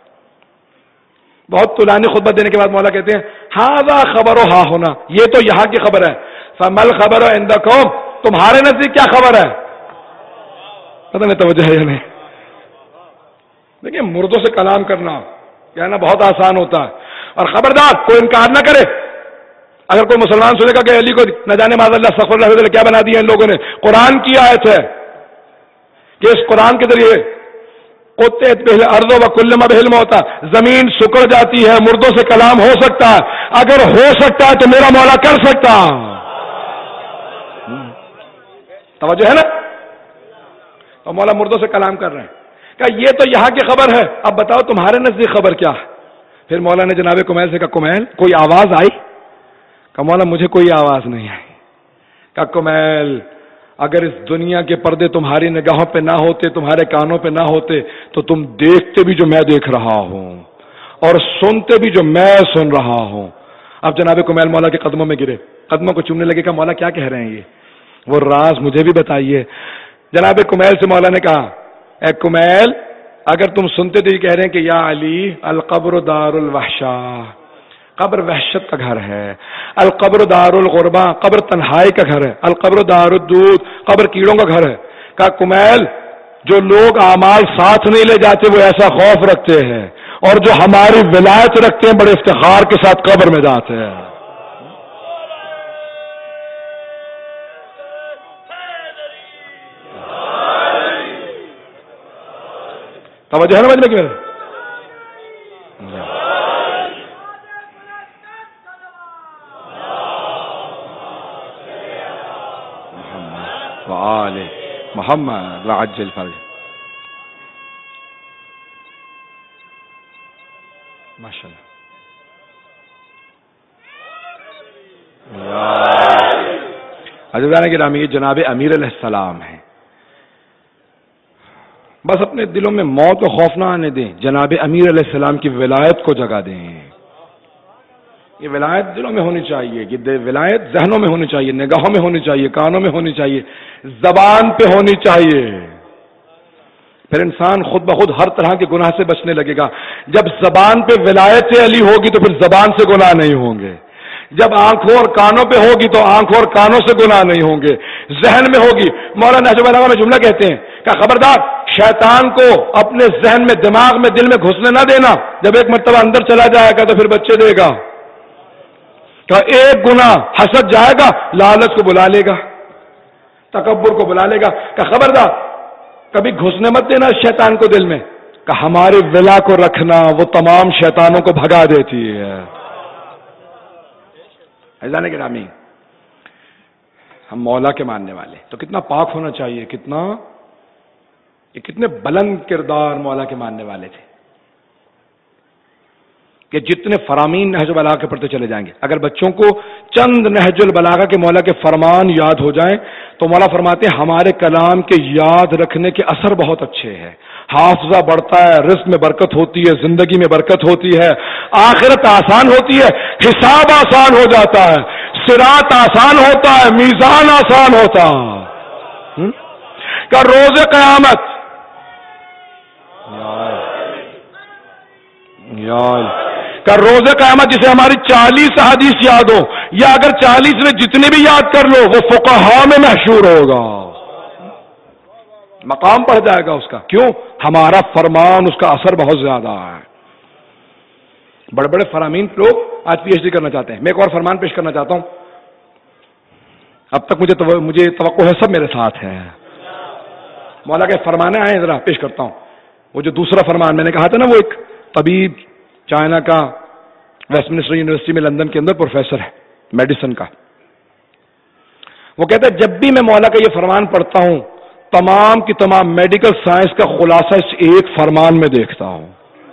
بہت طولانی خطبہ دینے کے بعد مولا کہتے ہیں ہاذا خبر و ہا ہونا، یہ تو یہاں کی خبر ہے. فمل خبر عندکم، تمہارے نزدیک کیا خبر ہے؟ پتہ نہیں توجہ ہے یا نہیں. دیکھیں مردوں سے کلام کرنا کہنا بہت آسان ہوتا ہے. اور خبردار کوئی انکار نہ کرے. اگر کوئی مسلمان سنے گا کہ علی کو نہ جانے معاذ اللہ استغفر اللہ کیا بنا دیا ان لوگوں نے، قرآن کی آیت ہے کہ اس قرآن کے ذریعے قطعت بہل ارض و کلما بہل موتا، زمین سکڑ جاتی ہے، مردوں سے کلام ہو سکتا ہے. اگر ہو سکتا ہے تو میرا مولا کر سکتا. توجہ ہے نا؟ تو مولا مردوں سے کلام کر رہے ہیں. کہ یہ تو یہاں کی خبر ہے، اب بتاؤ تمہارے نزدیک خبر کیا ہے؟ پھر مولا نے جناب کمیل سے کہا کمیل کوئی آواز آئی؟ کہ مولا مجھے کوئی آواز نہیں آئی. کہ کمیل اگر اس دنیا کے پردے تمہاری نگاہوں پہ نہ ہوتے، تمہارے کانوں پہ نہ ہوتے، تو تم دیکھتے بھی جو میں دیکھ رہا ہوں اور سنتے بھی جو میں سن رہا ہوں. اب جناب کمیل مولا کے قدموں میں گرے، قدموں کو چومنے لگے. کہ مولا کیا کہہ رہے ہیں یہ؟ وہ راز مجھے بھی بتائیے. جناب کمیل سے مولا نے کہا اے کمیل اگر تم سنتے تو یہ کہہ رہے ہیں کہ یا علی القبر دار الوحشا، قبر وحشت کا گھر ہے. القبر دار الغربا، قبر تنہائی کا گھر ہے. القبر دار الدود، قبر کیڑوں کا گھر ہے. کہا کمیل جو لوگ اعمال ساتھ نہیں لے جاتے وہ ایسا خوف رکھتے ہیں، اور جو ہماری ولایت رکھتے ہیں بڑے افتخار کے ساتھ قبر میں جاتے ہیں. توجہ ہے نا بجنے کی میرے؟ وآلہ محمد وعجل فرج. ماشاءاللہ. عزیزان گرامی جناب امیر علیہ السلام ہیں. بس اپنے دلوں میں موت و خوف نہ آنے دیں، جناب امیر علیہ السلام کی ولایت کو جگہ دیں. یہ ولایت دلوں میں ہونی چاہیے، یہ ولایت ذہنوں میں ہونی چاہیے، نگاہوں میں ہونی چاہیے، کانوں میں ہونی چاہیے، زبان پہ ہونی چاہیے. پھر انسان خود بخود ہر طرح کے گناہ سے بچنے لگے گا. جب زبان پہ ولایت علی ہوگی تو پھر زبان سے گناہ نہیں ہوں گے. جب آنکھوں اور کانوں پہ ہوگی تو آنکھوں اور کانوں سے گناہ نہیں ہوں گے. ذہن میں ہوگی. مولانا نہج البلاغہ میں جملہ کہتے ہیں کہ خبردار شیطان کو اپنے ذہن میں، دماغ میں، دل میں گھسنے نہ دینا. جب ایک مرتبہ اندر چلا جائے گا تو پھر بچے دے گا. کہ ایک گناہ حسد جائے گا، لالچ کو بلا لے گا، تکبر کو بلا لے گا. کہ خبردار کبھی گھسنے مت دینا شیطان کو دل میں. کہ ہمارے ولا کو رکھنا، وہ تمام شیطانوں کو بھگا دیتی ہے. عزیزان گرامی ہم مولا کے ماننے والے تو کتنا پاک ہونا چاہیے، کتنے بلند کردار مولا کے ماننے والے تھے کہ جتنے فرامین نہج البلاغہ کے پڑھتے چلے جائیں گے. اگر بچوں کو چند نہج البلاغہ کے مولا کے فرمان یاد ہو جائیں تو مولا فرماتے ہیں ہمارے کلام کے یاد رکھنے کے اثر بہت اچھے ہیں. حافظہ بڑھتا ہے، رزق میں برکت ہوتی ہے، زندگی میں برکت ہوتی ہے، آخرت آسان ہوتی ہے، حساب آسان ہو جاتا ہے، صراط آسان ہوتا ہے، میزان آسان ہوتا ہے. کہ روز قیامت کہ روز قیامت جسے ہماری 40 حدیث یاد ہو، یا اگر 40 میں جتنے بھی یاد کر لو وہ فقہا میں محشور ہوگا، مقام پڑ جائے گا اس کا. کیوں؟ ہمارا فرمان، اس کا اثر بہت زیادہ ہے. بڑے بڑے فرامین لوگ آج پی ایچ ڈی کرنا چاہتے ہیں. میں ایک اور فرمان پیش کرنا چاہتا ہوں. اب تک مجھے توقع ہے سب میرے ساتھ ہے. مولا کے فرمانے آئے ذرا پیش کرتا ہوں. وہ جو دوسرا فرمان میں نے کہا تھا نا، وہ ایک طبیب چائنا کا، ویسٹ منسٹر یونیورسٹی میں لندن کے اندر پروفیسر ہے میڈیسن کا. وہ کہتا ہے جب بھی میں مولا کا یہ فرمان پڑھتا ہوں تمام کی تمام میڈیکل سائنس کا خلاصہ اس ایک فرمان میں دیکھتا ہوں.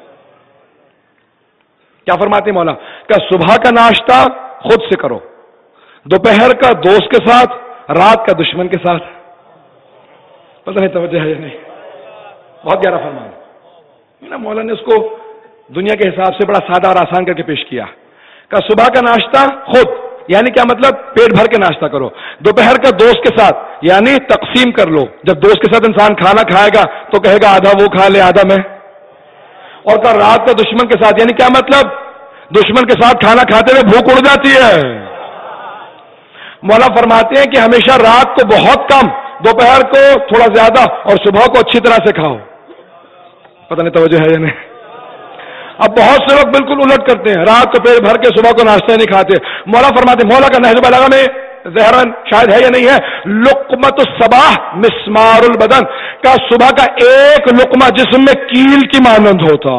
کیا فرماتے ہیں مولا؟ کہ صبح کا ناشتہ خود سے کرو، دوپہر کا دوست کے ساتھ، رات کا دشمن کے ساتھ. پتہ نہیں توجہ ہے یا نہیں؟ بہت گہرا فرمان ہے. مولا نے اس کو دنیا کے حساب سے بڑا سادہ اور آسان کر کے پیش کیا کا صبح کا ناشتہ خود، یعنی کیا مطلب؟ پیٹ بھر کے ناشتہ کرو. دوپہر کا دوست کے ساتھ، یعنی تقسیم کر لو. جب دوست کے ساتھ انسان کھانا کھائے گا تو کہے گا آدھا وہ کھا لے آدھا میں. اور کا رات کا دشمن کے ساتھ، یعنی کیا مطلب؟ دشمن کے ساتھ کھانا کھاتے ہوئے بھوک اڑ جاتی ہے. مولا فرماتے ہیں کہ ہمیشہ رات کو بہت کم، دوپہر کو تھوڑا زیادہ، اور صبح کو اچھی طرح سے کھاؤ. پتہ نہیں توجہ ہے یا نہیں؟ اب بہت سے لوگ بالکل الٹ کرتے ہیں، رات کو پیٹ بھر کے صبح کو ناشتہ نہیں کھاتے. مولا فرماتے ہیں، مولا کا نہج البلاغہ میں ظاہراً شاید ہے یا نہیں ہے، لقمۃ الصباح مسمار البدن، کا صبح کا ایک لقمہ جسم میں کیل کی مانند ہوتا.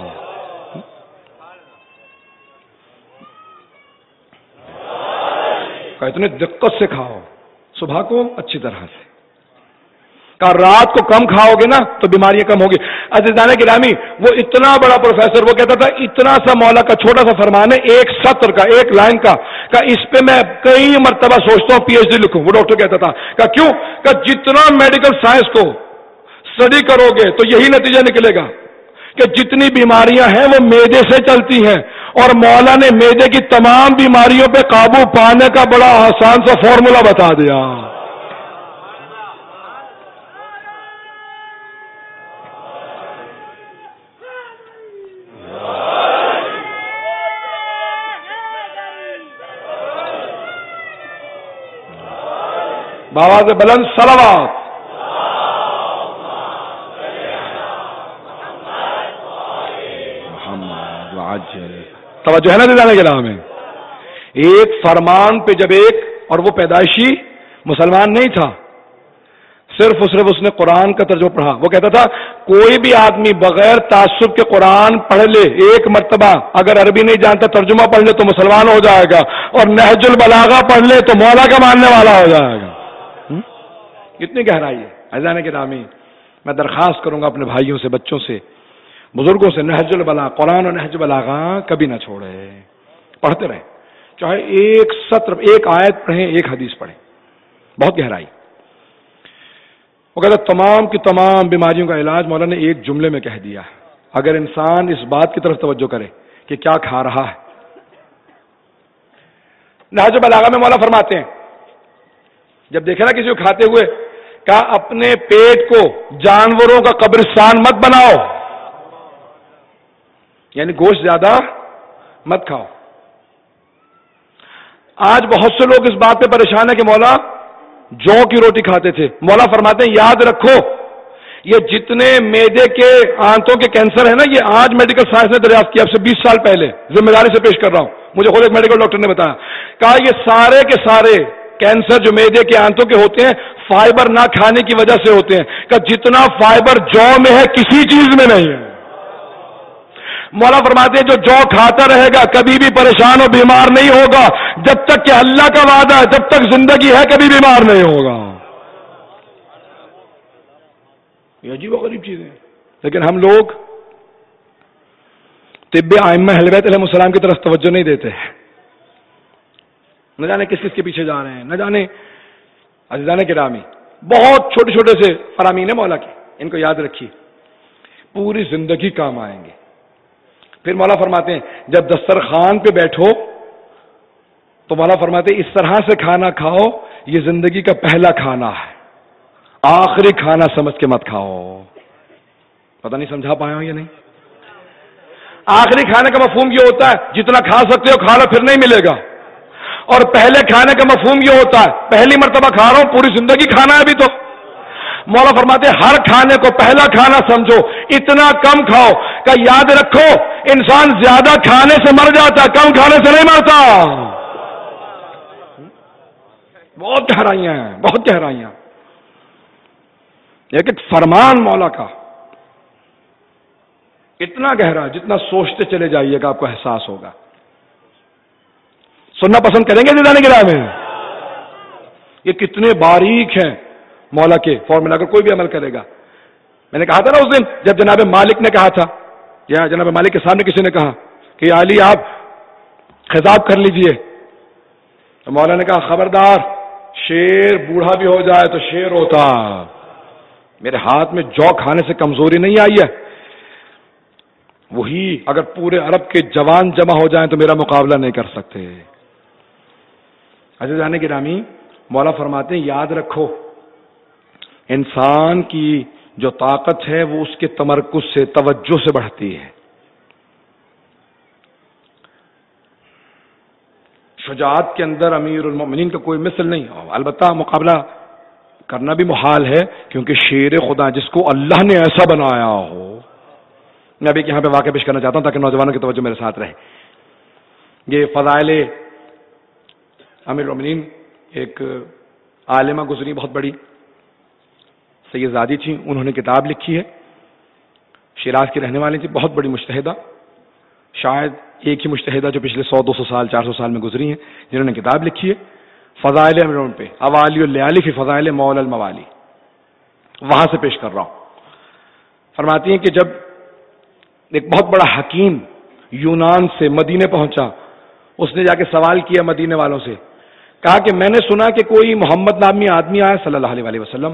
اتنے دقت سے کھاؤ صبح کو اچھی طرح سے. رات کو کم کھاؤ گے نا تو بیماریاں کم ہوگی. عزیزان گرامی، وہ اتنا بڑا پروفیسر، وہ کہتا تھا اتنا سا مولا کا چھوٹا سا فرمان ہے، ایک سطر کا، ایک لائن کا، اس پہ میں کئی مرتبہ سوچتا ہوں PhD لکھوں. وہ ڈاکٹر کہتا تھا کہ کیوں؟ کہ جتنا میڈیکل سائنس کو اسٹڈی کرو گے تو یہی نتیجہ نکلے گا کہ جتنی بیماریاں ہیں وہ معدے سے چلتی ہیں، اور مولا نے معدے کی تمام بیماریوں پہ قابو پانے کا بڑا آسان سا فارمولا بتا دیا. بآواز بلند صلوات. توجہ ہے نا دیدانے کے نام میں؟ ایک فرمان پہ جب اور وہ پیدائشی مسلمان نہیں تھا، صرف اس نے قرآن کا ترجمہ پڑھا. وہ کہتا تھا کوئی بھی آدمی بغیر تعصب کے قرآن پڑھ لے ایک مرتبہ، اگر عربی نہیں جانتا ترجمہ پڑھ لے تو مسلمان ہو جائے گا، اور نہج البلاغہ پڑھ لے تو مولا کا ماننے والا ہو جائے گا. کتنی گہرائی ہے عزیزان گرامی. میں درخواست کروں گا اپنے بھائیوں سے، بچوں سے، بزرگوں سے، نہج البلاغہ، قرآن اور نہج البلاغہ کبھی نہ چھوڑے، پڑھتے رہیں. چاہے ایک سطر، ایک آیت پڑھیں، ایک حدیث پڑھیں، بہت گہرائی. وہ کہتا تمام کی تمام بیماریوں کا علاج مولا نے ایک جملے میں کہہ دیا، اگر انسان اس بات کی طرف توجہ کرے کہ کیا کھا رہا ہے. نہج البلاغہ میں مولا فرماتے ہیں، جب دیکھے نا کسی کو کھاتے ہوئے، کہا اپنے پیٹ کو جانوروں کا قبرستان مت بناؤ، یعنی گوشت زیادہ مت کھاؤ. آج بہت سے لوگ اس بات پہ پریشان ہیں کہ مولا جو کی روٹی کھاتے تھے. مولا فرماتے ہیں یاد رکھو، یہ جتنے معدے کے آنتوں کے کینسر ہے نا، یہ آج میڈیکل سائنس نے دریافت کیا، اب سے 20 سال پہلے، ذمہ داری سے پیش کر رہا ہوں، مجھے خود ایک میڈیکل ڈاکٹر نے بتایا. کہا یہ سارے کے سارے کینسر جو معدے کے آنتوں کے ہوتے ہیں فائبر نہ کھانے کی وجہ سے ہوتے ہیں. کہ جتنا فائبر جو میں ہے کسی چیز میں نہیں ہے. مولا فرماتے ہیں جو کھاتا رہے گا کبھی بھی پریشان و بیمار نہیں ہوگا، جب تک کہ اللہ کا وعدہ ہے، جب تک زندگی ہے کبھی بیمار نہیں ہوگا. یہ عجیب و غریب چیز ہے، لیکن ہم لوگ طب ائمہ اہل بیت علیہ السلام کی طرف توجہ نہیں دیتے. نہ جانے کس کے پیچھے جا رہے ہیں، نہ جانے. عزیزان گرامی، بہت چھوٹے چھوٹے سے فرامین ہے مولا کے، ان کو یاد رکھیے، پوری زندگی کام آئیں گے. پھر مولا فرماتے ہیں جب دسترخوان پہ بیٹھو تو مولا فرماتے ہیں اس طرح سے کھانا کھاؤ، یہ زندگی کا پہلا کھانا ہے، آخری کھانا سمجھ کے مت کھاؤ. پتہ نہیں سمجھا پایا ہوں یا نہیں؟ آخری کھانے کا مفہوم یہ ہوتا ہے جتنا کھا سکتے ہو کھا لو، پھر نہیں ملے گا. اور پہلے کھانے کا مفہوم یہ ہوتا ہے پہلی مرتبہ کھا رہا ہوں، پوری زندگی کھانا ہے ابھی تو. مولا فرماتے ہیں ہر کھانے کو پہلا کھانا سمجھو، اتنا کم کھاؤ کہ یاد رکھو انسان زیادہ کھانے سے مر جاتا، کم کھانے سے نہیں مرتا. بہت گہرائیاں ہیں، بہت گہرائیاں. ایک ایک فرمان مولا کا اتنا گہرا، جتنا سوچتے چلے جائیے گا آپ کو احساس ہوگا. سننا پسند کریں گے دیدانے گرامی میں؟ یہ کتنے باریک ہیں مولا کے فارمولا، اگر کوئی بھی عمل کرے گا. میں نے کہا تھا نا اس دن جب جناب مالک نے کہا تھا، یا جناب مالک کے سامنے کسی نے کہا کہ علی آپ خطاب کر لیجئے، تو مولا نے کہا خبردار، شیر بوڑھا بھی ہو جائے تو شیر ہوتا. میرے ہاتھ میں جو کھانے سے کمزوری نہیں آئی ہے. وہی اگر پورے عرب کے جوان جمع ہو جائیں تو میرا مقابلہ نہیں کر سکتے. عزیزان گرامی، مولا فرماتے ہیں یاد رکھو انسان کی جو طاقت ہے وہ اس کے تمرکز سے، توجہ سے بڑھتی ہے. شجاعت کے اندر امیر المومنین کا کوئی مثل نہیں. البتہ مقابلہ کرنا بھی محال ہے کیونکہ شیر خدا جس کو اللہ نے ایسا بنایا ہو. میں ابھی یہاں پہ واقعہ پیش کرنا چاہتا ہوں تاکہ نوجوانوں کی توجہ میرے ساتھ رہے. یہ فضائل امیر المومنین، ایک عالمہ گزری بہت بڑی، سید زادی تھیں، انہوں نے کتاب لکھی ہے. شیراز کی رہنے والی تھی، بہت بڑی مجتہدہ، شاید ایک ہی مجتہدہ جو پچھلے 100-200 سال 400 سال میں گزری ہیں جنہوں نے کتاب لکھی ہے فضائل امیر المومنین پہ، اوالی اللیالی فی فضائل مولا الموالی. وہاں سے پیش کر رہا ہوں. فرماتی ہیں کہ جب ایک بہت بڑا حکیم یونان سے مدینے پہنچا، اس نے جا کے سوال کیا مدینے والوں سے، کہا کہ میں نے سنا کہ کوئی محمد نامی آدمی آیا صلی اللہ علیہ وسلم،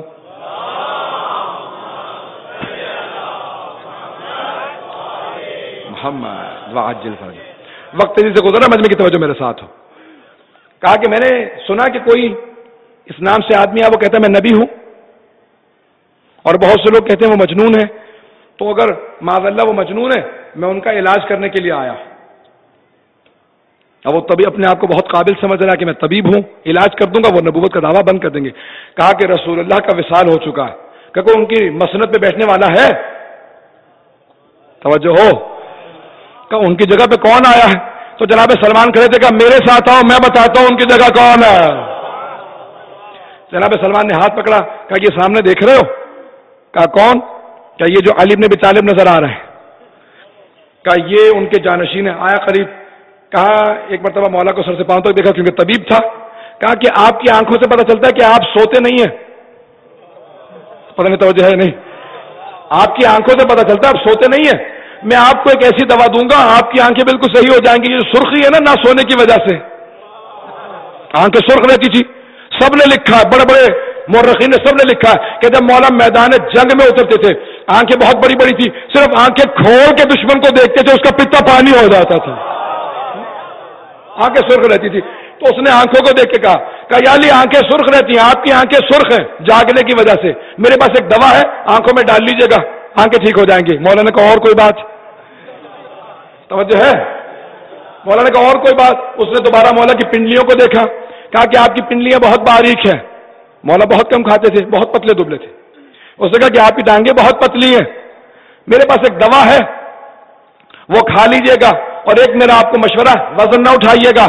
محمد وعجل فرج. وقت تیزی سے گزرا، مجمع کی توجہ میرے ساتھ ہو. کہا کہ میں نے سنا کہ کوئی اس نام سے آدمی آیا، وہ کہتا ہے میں نبی ہوں، اور بہت سے لوگ کہتے ہیں وہ مجنون ہے. تو اگر معاذ اللہ وہ مجنون ہے، میں ان کا علاج کرنے کے لیے آیا. اب وہ طبیب اپنے آپ کو بہت قابل سمجھ رہا ہے کہ میں طبیب ہوں، علاج کر دوں گا، وہ نبوت کا دعویٰ بند کر دیں گے. کہا کہ رسول اللہ کا وصال ہو چکا ہے. کہ کوئی ان کی مسند پہ بیٹھنے والا ہے؟ توجہ ہو. کہ ان کی جگہ پہ کون آیا ہے؟ تو جناب سلمان کھڑے تھے، کہا میرے ساتھ آؤ میں بتاتا ہوں ان کی جگہ کون ہے. جناب سلمان نے ہاتھ پکڑا، کہا یہ سامنے دیکھ رہے ہو؟ کہا کون؟ کیا یہ جو علی بن ابی طالب نظر آ رہے ہیں؟ کہا یہ ان کے جانشین ہیں. آیا قریب، کہا ایک مرتبہ مولا کو سر سے پاؤں تک دیکھا کیونکہ طبیب تھا. کہا کہ آپ کی آنکھوں سے پتہ چلتا ہے کہ آپ سوتے نہیں ہیں. پتہ نہیں توجہ ہے نہیں؟ آپ کی آنکھوں سے پتہ چلتا ہے آپ سوتے نہیں ہیں. میں آپ کو ایک ایسی دوا دوں گا، آپ کی آنکھیں بالکل صحیح ہو جائیں گی. یہ سرخی ہے نہ سونے کی وجہ سے آنکھیں سرخ رہتی تھی. سب نے لکھا، بڑے بڑے مورخین نے سب نے لکھا کہ جب مولا میدان جنگ میں اترتے تھے آنکھیں بہت بڑی بڑی تھی، صرف آنکھیں کھول کے دشمن کو دیکھتے تھے، اس کا پتا پانی ہو جاتا تھا، آنکھیں سرخ رہتی تھی. تو اس نے آنکھوں کو دیکھ کے کہا کہ یا علی آنکھیں سرخ رہتی ہیں، آپ کی آنکھیں سرخ ہیں جاگنے کی وجہ سے، میرے پاس ایک دوا ہے، آنکھوں میں ڈال لیجئے گا، آنکھیں ٹھیک ہو جائیں گی. مولا نے کہا اور کوئی بات؟ توجہ ہے؟ مولا نے کہا اور کوئی بات؟ اس نے دوبارہ مولا کی پنڈلیوں کو دیکھا، کہا کہ آپ کی پنڈلیاں بہت باریک ہیں. مولا بہت کم کھاتے تھے، بہت پتلے دبلے تھے. اس نے کہا کہ آپ کی ٹانگیں بہت پتلی ہیں، میرے پاس ایک دوا ہے وہ کھا لیجئے گا، اور ایک میرا آپ کو مشورہ، وزن نہ اٹھائیے گا.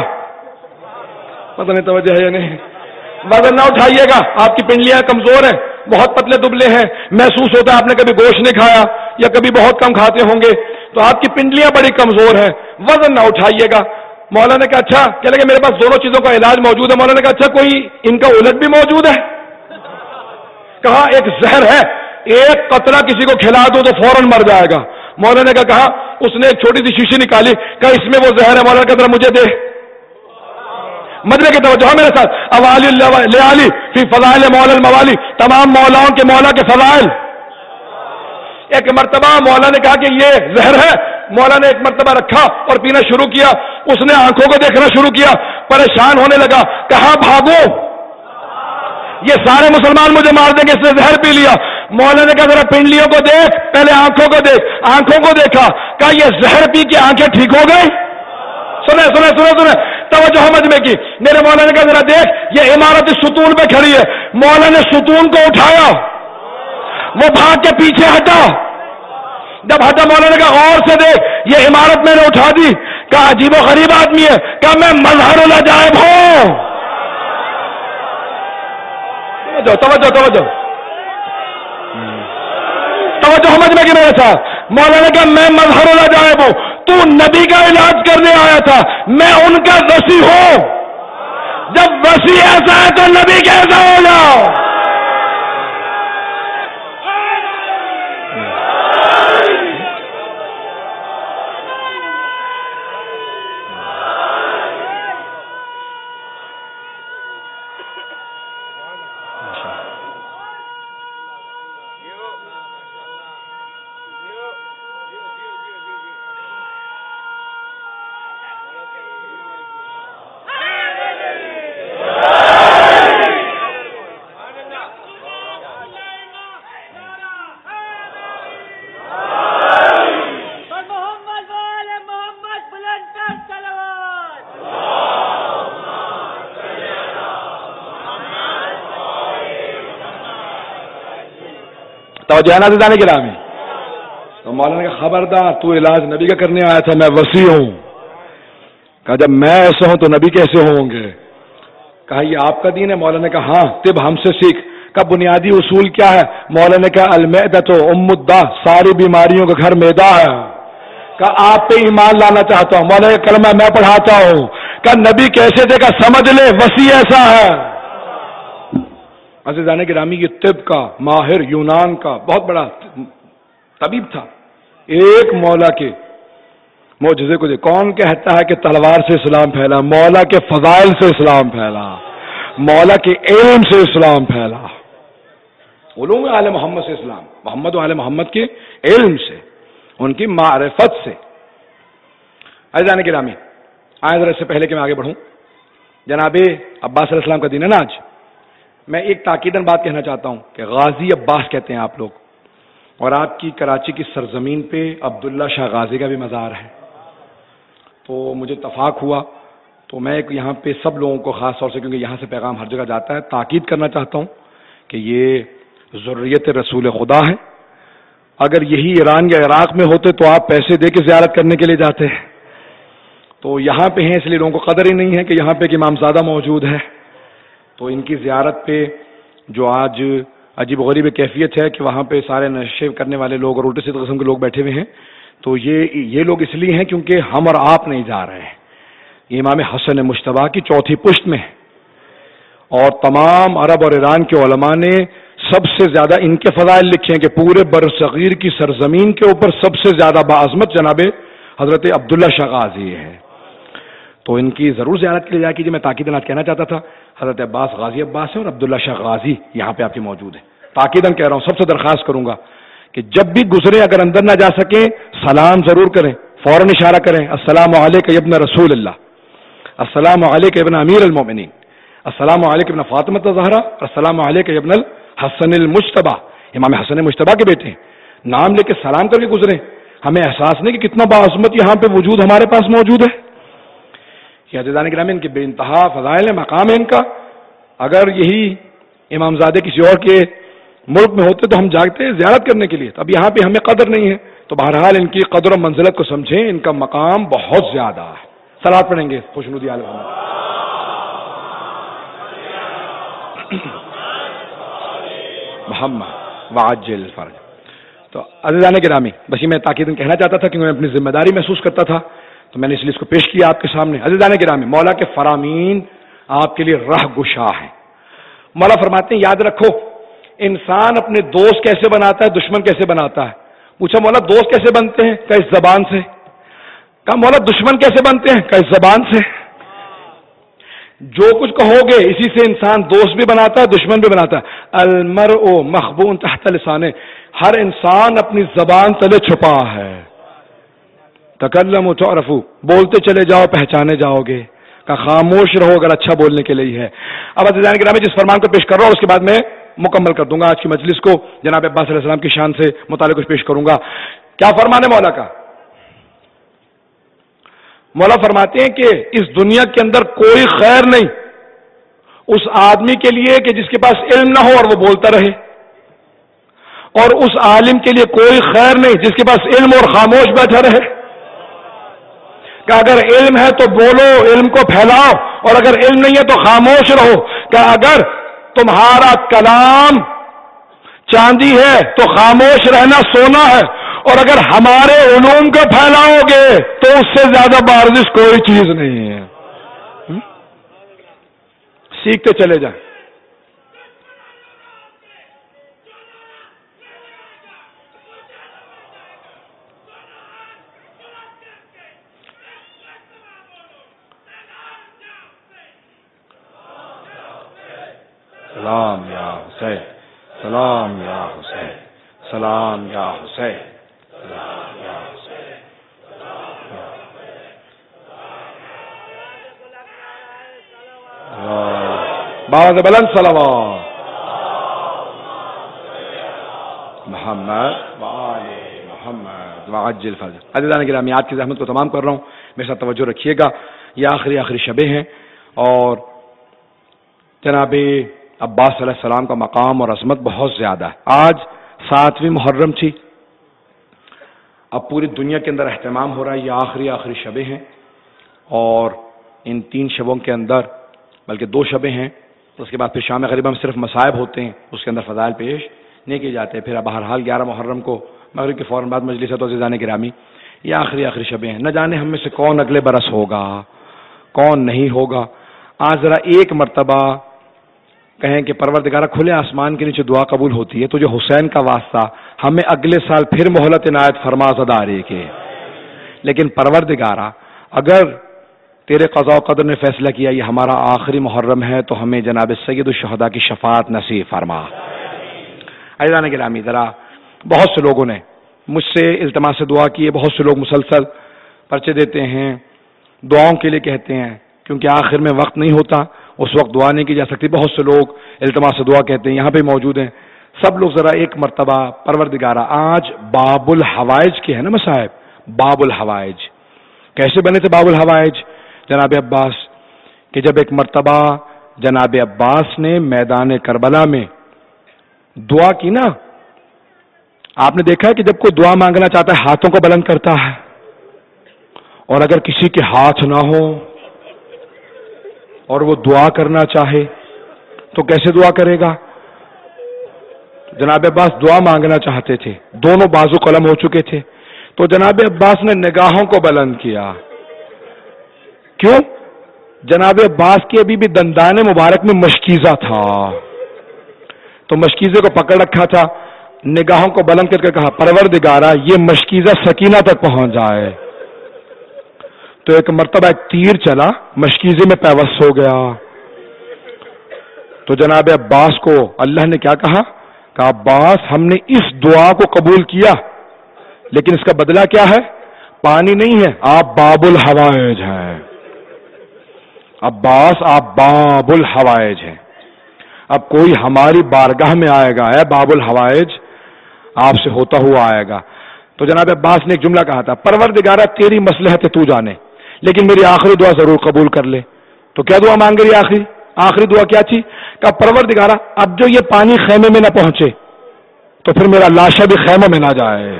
پتہ نہیں توجہ ہے یا نہیں؟ وزن نہ اٹھائیے گا، آپ کی پنڈلیاں کمزور ہیں، بہت پتلے دبلے ہیں، محسوس ہوتا ہے آپ نے کبھی گوشت نہیں کھایا یا کبھی بہت کم کھاتے ہوں گے، تو آپ کی پنڈلیاں بڑی کمزور ہیں، وزن نہ اٹھائیے گا. مولا نے کہا اچھا، کہنے لگے میرے پاس دونوں چیزوں کا علاج موجود ہے. مولا نے کہا اچھا کوئی ان کا الٹ بھی موجود ہے؟ کہا ایک زہر ہے، ایک قطرہ کسی کو کھلا دو تو فوراً مر جائے گا. مولا نے کہا اس نے ایک چھوٹی سی شیشی نکالی، کہا اس میں وہ زہر ہے. مولا نے کہا مجھے دے. مجمع کی توجہ میرے ساتھ. اوالی لیالی فی فضائل مولا الموالی، تمام مولاؤں کے مولا کے فضائل. ایک مرتبہ مولا نے کہا کہ یہ زہر ہے. مولا نے ایک مرتبہ رکھا اور پینا شروع کیا. اس نے آنکھوں کو دیکھنا شروع کیا، پریشان ہونے لگا، کہاں بھاگوں، یہ سارے مسلمان مجھے مار دیں گے، اس نے زہر پی لیا. مولا نے کہا ذرا پنڈلیوں کو دیکھ، پہلے آنکھوں کو دیکھ. آنکھوں کو دیکھا، کہا یہ زہر پی کے آنکھیں ٹھیک ہو گئی. سنے سنے سنے سنے توجہ مجمع کی. میرے مولا نے کہا ذرا دیکھ، یہ عمارت اس ستون پہ کھڑی ہے. مولا نے ستون کو اٹھایا، وہ بھاگ کے پیچھے ہٹا. جب ہٹا مولا نے کہا اور سے دیکھ، یہ عمارت میں نے اٹھا دی. کہا عجیب و غریب آدمی ہے. کہا میں مظہر العجائب ہوں. توجہ توجہ توجہ مجمع کی میرے ساتھ. مولا نے کہا میں مظہر العجائب ہوں. تو نبی کا علاج کرنے آیا تھا، میں ان کا وصی ہوں. جب وصی ایسا ہے تو نبی کیسا ہوگا؟ توجہ ہے نا عزیزان گرامی؟ تو مولانا نے کہا خبردار، تو علاج نبی کا کرنے آیا تھا، میں وسیع ہوں۔ کہا جب میں ایسا ہوں تو نبی کیسے ہوں گے؟ کہا یہ آپ کا دین ہے؟ مولانا نے کہا ہاں، طب ہم سے سیکھ۔ کا بنیادی اصول کیا ہے؟ مولانا نے کہا المعدۃ ام الداء، ساری بیماریوں کا گھر معدہ ہے۔ کہ آپ پہ ایمان لانا چاہتا ہوں، مولانا کا کلمہ میں پڑھاتا ہوں۔ کہ نبی کیسے دے گا؟ سمجھ لے وسیع ایسا ہے۔ عزیزان گرامی یہ طب کا ماہر، یونان کا بہت بڑا طبیب تھا، ایک مولا کے معجزے کو دے۔ کون کہتا ہے کہ تلوار سے اسلام پھیلا؟ مولا کے فضائل سے اسلام پھیلا، مولا کے علم سے اسلام پھیلا، علوم آل محمد سے اسلام، محمد و آل محمد کے علم سے، ان کی معرفت سے۔ عزیزان گرامی آئیں ذرا، اس سے پہلے کہ میں آگے بڑھوں، جناب عباس علیہ السلام کا دن ہے نا آج، میں ایک تاکیدن بات کہنا چاہتا ہوں کہ غازی عباس کہتے ہیں آپ لوگ، اور آپ کی کراچی کی سرزمین پہ عبداللہ شاہ غازی کا بھی مزار ہے۔ تو مجھے اتفاق ہوا تو میں یہاں پہ سب لوگوں کو، خاص طور سے کیونکہ یہاں سے پیغام ہر جگہ جاتا ہے، تاکید کرنا چاہتا ہوں کہ یہ ذریت رسول خدا ہے۔ اگر یہی ایران یا عراق میں ہوتے تو آپ پیسے دے کے زیارت کرنے کے لیے جاتے ہیں، تو یہاں پہ ہیں اس لیے لوگوں کو قدر ہی نہیں ہے کہ یہاں پہ ایک امامزادہ موجود ہے۔ تو ان کی زیارت پہ جو آج عجیب و غریب کیفیت ہے کہ وہاں پہ سارے نشے کرنے والے لوگ اور الٹے سیدھے قسم کے لوگ بیٹھے ہوئے ہیں، تو یہ لوگ اس لیے ہیں کیونکہ ہم اور آپ نہیں جا رہے ہیں۔ یہ امام حسن مجتبیٰ کی چوتھی پشت میں ہے، اور تمام عرب اور ایران کے علماء نے سب سے زیادہ ان کے فضائل لکھے ہیں کہ پورے برصغیر کی سرزمین کے اوپر سب سے زیادہ باعظمت جناب حضرت عبداللہ شاہ غازی ہے۔ تو ان کی ضرور زیارت کے لیے جا کیجیے۔ میں تاکیدن کہنا چاہتا تھا، حضرت عباس غازی عباس ہے اور عبداللہ شاہ غازی یہاں پہ آپ کی موجود ہے۔ تاکیدن کہہ رہا ہوں، سب سے درخواست کروں گا کہ جب بھی گزرے اگر اندر نہ جا سکیں سلام ضرور کریں، فوراً اشارہ کریں، السلام علیکم ابن رسول اللہ، السلام علیکم ابن امیر المومنین، السلام علیکم ابن فاطمہ الزہرا، السلام علیکم ابن الحسن المجتبیٰ، امام حسن مجتبیٰ کے بیٹے ہیں۔ نام لے کے سلام کر کے گزریں، ہمیں احساس نہیں کہ کتنا باعظمت یہاں پہ وجود ہمارے پاس موجود ہے۔ یہ عزیزان گرامی ان کے بے انتہا فضائل ہے، مقام ہے ان کا۔ اگر یہی امامزادے کسی اور کے ملک میں ہوتے تو ہم جاگتے زیارت کرنے کے لیے، اب یہاں پہ ہمیں قدر نہیں ہے، تو بہرحال ان کی قدر و منزلت کو سمجھیں، ان کا مقام بہت زیادہ ہے۔ صلوات پڑھیں گے خوشنودی آل محمد۔ محمد وعجل فرج۔ تو عزیزان گرامی بس یہ میں تاکیدن کہنا چاہتا تھا کہ میں اپنی ذمہ داری محسوس کرتا تھا، تو میں نے اس لیے اس کو پیش کیا آپ کے سامنے۔ عزیزان گرامی مولا کے فرامین آپ کے لیے راہ گشا ہیں۔ مولا فرماتے ہیں یاد رکھو انسان اپنے دوست کیسے بناتا ہے، دشمن کیسے بناتا ہے۔ پوچھا مولا دوست کیسے بنتے ہیں؟ کہ اس زبان سے۔ کہا مولا دشمن کیسے بنتے ہیں؟ کہ اس زبان سے۔ جو کچھ کہو گے اسی سے انسان دوست بھی بناتا ہے، دشمن بھی بناتا ہے۔ المرء مخبوء تحت لسانه، ہر انسان اپنی زبان تلے چھپا ہے۔ تکلموا تعرفوا، بولتے چلے جاؤ پہچانے جاؤ گے۔ کہ خاموش رہو اگر اچھا بولنے کے لیے ہے۔ اب عزیزان گرامی جس فرمان کو پیش کر رہا ہوں اس کے بعد میں مکمل کر دوں گا آج کی مجلس کو، جناب عباس علیہ السلام کی شان سے متعلق کچھ پیش کروں گا۔ کیا فرمان ہے مولا کا؟ مولا فرماتے ہیں کہ اس دنیا کے اندر کوئی خیر نہیں اس آدمی کے لیے کہ جس کے پاس علم نہ ہو اور وہ بولتا رہے، اور اس عالم کے لیے کوئی خیر نہیں جس کے پاس علم اور خاموش بیٹھا رہے۔ کہ اگر علم ہے تو بولو، علم کو پھیلاؤ، اور اگر علم نہیں ہے تو خاموش رہو۔ کہ اگر تمہارا کلام چاندی ہے تو خاموش رہنا سونا ہے، اور اگر ہمارے علوم کو پھیلاؤ گے تو اس سے زیادہ بارزش کوئی چیز نہیں ہے۔ سیکھتے چلے جائیں۔ سلام یا حسین، سلام یا حسین، سلام یا حسین، سلام یا حسین۔ باز بلند صلوات محمد وآل محمد وعجل فرج۔ عزیزان گرامی آج کی زحمت کو تمام کر رہا ہوں، میرے ساتھ توجہ رکھیے گا۔ یہ آخری شبیں ہیں، اور جناب عباس علیہ السلام کا مقام اور عظمت بہت زیادہ ہے۔ آج 7ویں محرم تھی. اب پوری دنیا کے اندر اہتمام ہو رہا ہے. یہ آخری شبیں ہیں اور ان 3 شبوں کے اندر بلکہ 2 شبیں ہیں. اس کے بعد پھر شام غریبہ میں صرف مصائب ہوتے ہیں, اس کے اندر فضائل پیش نہیں کیے جاتے. پھر بہرحال 11 محرم کو مغرب کے فوراً بعد مجلس ہے. تو عزیزان گرامی, یہ آخری شبیں ہیں. نہ جانے ہم میں سے کون اگلے برس ہوگا, کون نہیں ہوگا. آج ذرا ایک مرتبہ کہیں کہ پروردگارہ کھلے آسمان کے نیچے دعا قبول ہوتی ہے تو جو حسین کا واسطہ ہمیں اگلے سال پھر مہلت عنایت فرما زدارے کے. لیکن پروردگارہ اگر تیرے قضاء و قدر نے فیصلہ کیا یہ ہمارا آخری محرم ہے تو ہمیں جناب سید الشہداء کی شفاعت نصیب فرما. عزیزان گرامی, ذرا بہت سے لوگوں نے مجھ سے التماس سے دعا کی ہے. بہت سے لوگ مسلسل پرچے دیتے ہیں, دعاؤں کے لیے کہتے ہیں, کیونکہ آخر میں وقت نہیں ہوتا, اس وقت دعا نہیں کی جا سکتی. بہت سے لوگ التماس سے دعا کہتے ہیں, یہاں پہ موجود ہیں. سب لوگ ذرا ایک مرتبہ پروردگارہ, آج باب الحوائج کے ہے نا مصائب, باب الحوائج کیسے بنے تھے باب الحوائج؟ جناب عباس کہ جب ایک مرتبہ جناب عباس نے میدان کربلا میں دعا کی نا, آپ نے دیکھا ہے کہ جب کوئی دعا مانگنا چاہتا ہے ہاتھوں کو بلند کرتا ہے, اور اگر کسی کے ہاتھ نہ ہو اور وہ دعا کرنا چاہے تو کیسے دعا کرے گا؟ جناب عباس دعا مانگنا چاہتے تھے, دونوں بازو قلم ہو چکے تھے, تو جناب عباس نے نگاہوں کو بلند کیا. کیوں؟ جناب عباس کے ابھی بھی دندان مبارک میں مشکیزہ تھا, تو مشکیزے کو پکڑ رکھا تھا. نگاہوں کو بلند کر کے کہا پروردگارہ یہ مشکیزہ سکینہ تک پہنچ جائے. تو ایک مرتبہ ایک تیر چلا, مشکیزے میں پیوست ہو گیا. تو جناب عباس کو اللہ نے کیا کہا؟ کہا عباس ہم نے اس دعا کو قبول کیا لیکن اس کا بدلہ کیا ہے؟ پانی نہیں ہے, آپ باب الحوائج ہیں. عباس آپ باب الحوائج ہیں. اب کوئی ہماری بارگاہ میں آئے گا, اے باب الحوائج, آپ سے ہوتا ہوا آئے گا. تو جناب عباس نے ایک جملہ کہا تھا, پروردگارہ تیری مصلحت تو جانے لیکن میری آخری دعا ضرور قبول کر لے. تو کیا دعا مانگ رہی؟ آخری دعا کیا تھی؟ کہ پروردگارہ اب جو یہ پانی خیمے میں نہ پہنچے تو پھر میرا لاشا بھی خیمے میں نہ جائے,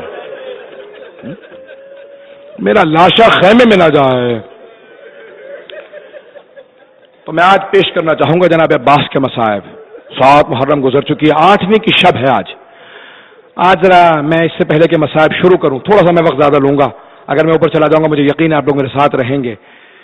میرا لاشا خیمے میں نہ جائے. تو میں آج پیش کرنا چاہوں گا جناب عباس کے مصائب. 7 محرم گزر چکی ہے, 8ویں کی شب ہے آج ذرا میں اس سے پہلے کے مصائب شروع کروں, تھوڑا سا میں وقت زیادہ لوں گا. اگر میں اوپر چلا جاؤں گا مجھے یقین ہے آپ لوگ میرے ساتھ رہیں گے.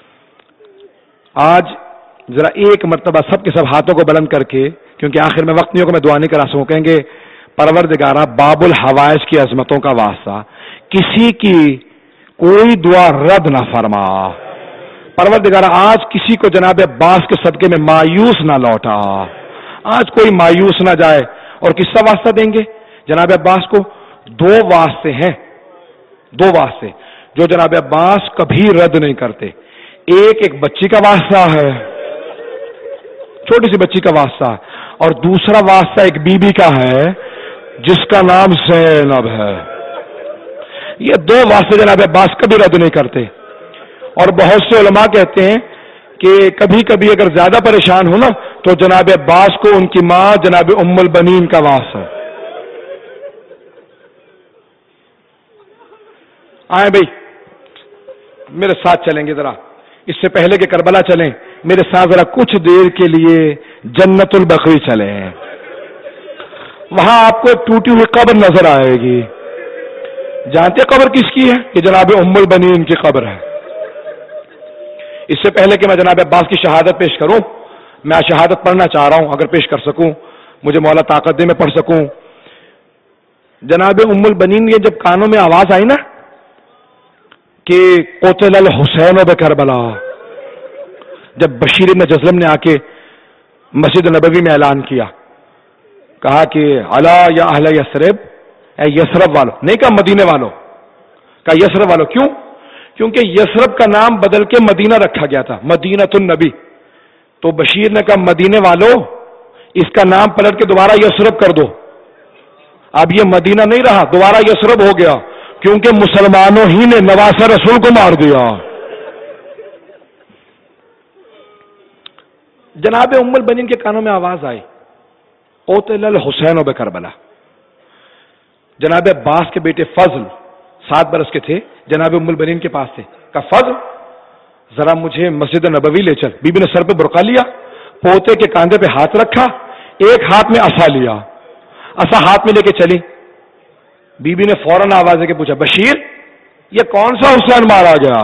آج ذرا ایک مرتبہ سب کے سب ہاتھوں کو بلند کر کے, کیونکہ آخر میں وقت نہیں ہوگا میں دعا نہیں کرا سکوں, کہیں گے پروردگارہ باب الحوائج کی عظمتوں کا واسطہ کسی کی کوئی دعا رد نہ فرما. پروردگارہ آج کسی کو جناب عباس کے صدقے میں مایوس نہ لوٹا, آج کوئی مایوس نہ جائے. اور کس کا واسطہ دیں گے جناب عباس کو؟ 2 واسطے ہیں, 2 واسطے جو جناب عباس کبھی رد نہیں کرتے. ایک بچی کا واسطہ ہے, چھوٹی سی بچی کا واسطہ, اور دوسرا واسطہ ایک بی بی کا ہے جس کا نام زینب ہے. یہ 2 واسطے جناب عباس کبھی رد نہیں کرتے. اور بہت سے علماء کہتے ہیں کہ کبھی کبھی اگر زیادہ پریشان ہو نا تو جناب عباس کو ان کی ماں جناب ام البنین کا واسطہ ہے. آئیں بھائی میرے ساتھ چلیں گے, ذرا اس سے پہلے کہ کربلا چلیں میرے ساتھ ذرا کچھ دیر کے لیے جنت البقیع چلیں. وہاں آپ کو ایک ٹوٹی ہوئی قبر نظر آئے گی. جانتے قبر کس کی ہے؟ کہ جناب ام البنین کی قبر ہے. اس سے پہلے کہ میں جناب عباس کی شہادت پیش کروں, میں شہادت پڑھنا چاہ رہا ہوں, اگر پیش کر سکوں مجھے مولا طاقت دے میں پڑھ سکوں. جناب ام البنین یہ جب کانوں میں آواز آئی نا کہ قتل الحسین بکربلا, جب بشیر ابن جزلم نے آ کے مسجد نبوی میں اعلان کیا, کہا کہ الا یا اہل یثرب, اے یثرب والو, نہیں کہا مدینے والو, کہا یثرب والو. کیوں؟ کیونکہ یثرب کا نام بدل کے مدینہ رکھا گیا تھا, مدینۃ النبی. تو بشیر نے کہا مدینے والو اس کا نام پلٹ کے دوبارہ یثرب کر دو. اب یہ مدینہ نہیں رہا, دوبارہ یثرب ہو گیا, کیونکہ مسلمانوں ہی نے نواسہ رسول کو مار دیا. جناب ام البنین کے کانوں میں آواز آئی قتل الحسین بکربلا. جناب عباس کے بیٹے فضل 7 برس کے تھے، جناب ام البنین کے پاس تھے، کہا فضل ذرا مجھے مسجد نبوی لے چل۔ بی بی نے سر پہ برقع لیا، پوتے کے کاندھے پہ ہاتھ رکھا، ایک ہاتھ میں عصا لیا، عصا ہاتھ میں لے کے چلی۔ بی بی نے فوراً آواز دے کے پوچھا بشیر یہ کون سا حسین مارا گیا؟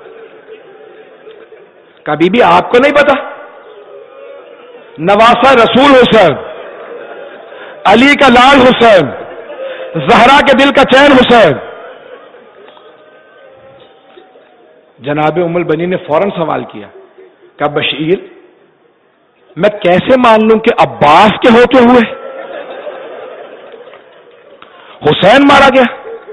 کہا بی بی آپ کو نہیں پتا؟ نواسہ رسول حسین، علی کا لال حسین، زہرا کے دل کا چین حسین۔ جناب ام البنین نے فوراً سوال کیا، کہا بشیر میں کیسے مان لوں کہ عباس کے ہوتے ہوئے حسین مارا گیا؟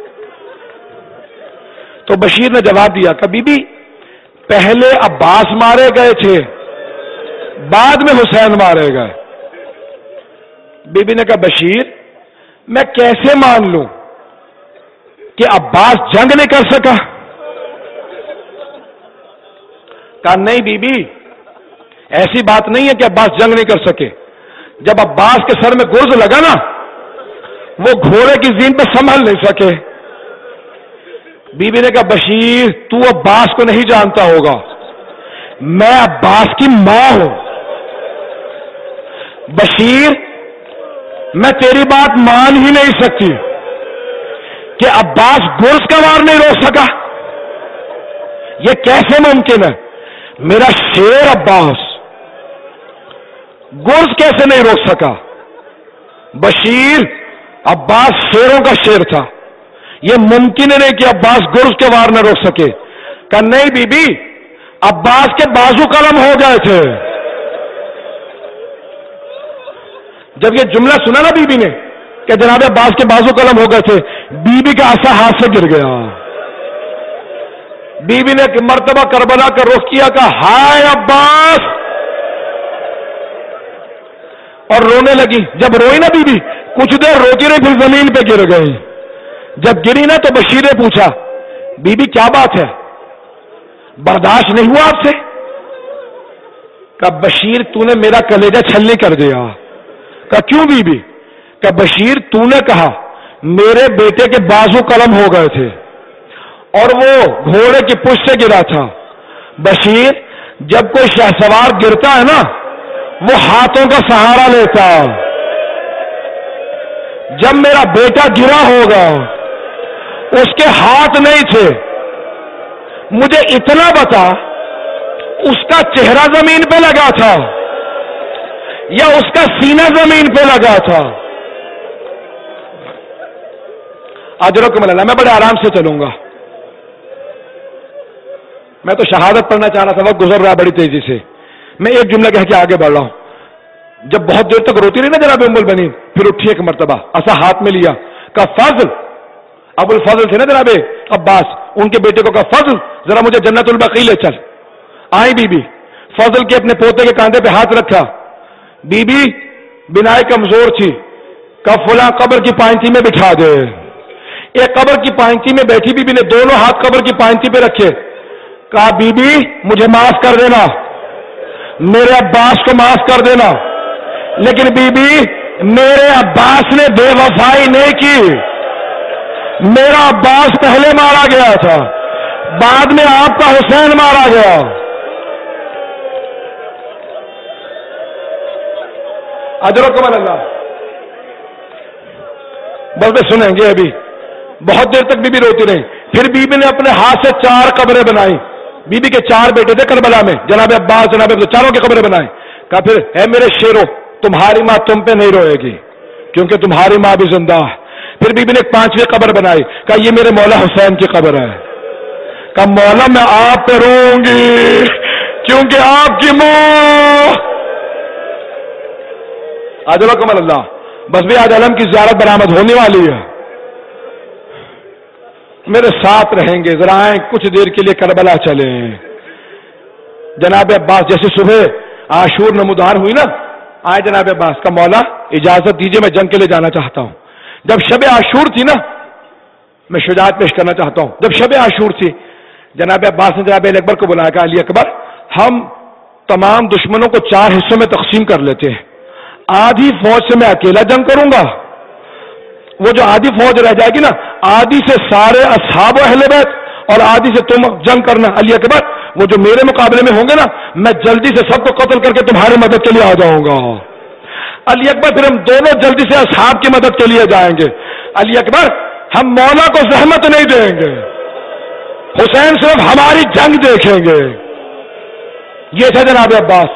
تو بشیر نے جواب دیا کہ بی بی پہلے عباس مارے گئے تھے، بعد میں حسین مارے گئے۔ بی بی نے کہا بشیر میں کیسے مان لوں کہ عباس جنگ نہیں کر سکا؟ کہا نہیں بی بی ایسی بات نہیں ہے کہ عباس جنگ نہیں کر سکے، جب عباس کے سر میں گرز لگا نا وہ گھوڑے کی زین پہ سنبھل نہیں سکے۔ بی بی نے کہا بشیر تو عباس کو نہیں جانتا ہوگا، میں عباس کی ماں ہوں۔ بشیر میں تیری بات مان ہی نہیں سکتی کہ عباس گرز کا وار نہیں روک سکا، یہ کیسے ممکن ہے؟ میرا شیر عباس گرز کیسے نہیں روک سکا؟ بشیر عباس شیروں کا شیر تھا، یہ ممکن ہے نہیں کہ عباس گرز کے وار نہ روک سکے۔ کہ نہیں بی بی عباس کے بازو قلم ہو گئے تھے۔ جب یہ جملہ سنا نا بی بی نے کہ جناب عباس کے بازو قلم ہو گئے تھے، بی بی کا عصا ہاتھ سے گر گیا۔ بی بی نے ایک مرتبہ کربلا کا رخ کیا، کہا ہائے عباس، اور رونے لگی۔ جب روئی نا بی بی کچھ دیر روتی رہی، پھر زمین پہ گر گئی۔ جب گری نا تو بشیر نے پوچھا بی بی کیا بات ہے، برداشت نہیں ہوا آپ سے؟ کہا بشیر تو نے میرا کلیجہ چھلنی کر دیا۔ کہا کیوں بی بی؟ کہا بشیر تو نے کہا میرے بیٹے کے بازو قلم ہو گئے تھے اور وہ گھوڑے کی پشت سے گرا تھا۔ بشیر جب کوئی شہسوار گرتا ہے نا وہ ہاتھوں کا سہارا لیتا، جب میرا بیٹا گرا ہوگا اس کے ہاتھ نہیں تھے، مجھے اتنا بتا اس کا چہرہ زمین پہ لگا تھا یا اس کا سینہ زمین پہ لگا تھا؟ اجرکم اللہ، میں بڑے آرام سے چلوں گا، میں تو شہادت پڑھنا چاہ رہا تھا، وقت گزر رہا بڑی تیزی سے، میں ایک جملہ کہہ کے آگے بڑھ رہا ہوں۔ جب بہت دیر تک روتی رہی نا جناب ام البنین، پھر اٹھی ایک مرتبہ، عصا ہاتھ میں لیا، کہا فضل، ابو الفضل تھے نا جناب عباس، ان کے بیٹے کو کہا فضل ذرا مجھے جنت البقیع لے چل۔ آئی بی بی، فضل کے اپنے پوتے کے کاندھے پہ ہاتھ رکھا۔ بی بی بنائی کمزور تھی، کہا فلاں قبر کی پائنتی میں بٹھا دے۔ ایک قبر کی پائنتی میں بیٹھی بی بی نے دونوں ہاتھ قبر کی پائنتی پہ رکھے، کہا بی بی مجھے معاف کر دینا، میرے عباس کو معاف کر دینا، لیکن بی بی میرے عباس نے بے وفائی نہیں کی، میرا عباس پہلے مارا گیا تھا، بعد میں آپ کا حسین مارا گیا۔ اجرکم اللہ، بس میں سنیں گے ابھی، بہت دیر تک بی بی روتی رہی، پھر بی بی نے اپنے ہاتھ سے 4 قبریں بنائی۔ بی بی کے 4 بیٹے تھے کربلا میں، جناب عباس، جناب چاروں کی قبریں بنائیں۔ کہا پھر اے میرے شیرو تمہاری ماں تم پہ نہیں روئے گی کیونکہ تمہاری ماں بھی زندہ ہے۔ پھر بی بی نے ایک 5ویں قبر بنائی، کہا یہ میرے مولا حسین کی قبر ہے۔ کہا مولا میں آپ پہ روؤں گی کیونکہ آپ کی ماں۔ اجرکم اللہ، بس بھی آج علم کی زیارت برآمد ہونے والی ہے، میرے ساتھ رہیں گے، ذرا آئیں کچھ دیر کے لیے کربلا چلیں۔ جناب عباس جیسے صبح عاشور نمودار ہوئی نا، آئے جناب عباس کا مولا اجازت دیجئے میں جنگ کے لیے جانا چاہتا ہوں۔ جب شب عاشور تھی نا، میں شجاعت پیش کرنا چاہتا ہوں، جب شب عاشور تھی جناب عباس نے جناب علی اکبر کو بلایا، کہا علی اکبر ہم تمام دشمنوں کو 4 حصوں میں تقسیم کر لیتے ہیں، آدھی فوج سے میں اکیلا جنگ کروں گا، وہ جو آدھی فوج رہ جائے گی نا، آدھی سے سارے اصحاب اہل بیت اور آدھی سے تم جنگ کرنا علی اکبر، وہ جو میرے مقابلے میں ہوں گے نا، میں جلدی سے سب کو قتل کر کے تمہاری مدد کے لیے آ جاؤں گا۔ علی اکبر پھر ہم دونوں جلدی سے اصحاب کی مدد کے لیے جائیں گے۔ علی اکبر ہم مولا کو زحمت نہیں دیں گے، حسین صرف ہماری جنگ دیکھیں گے۔ یہ تھا جناب عباس۔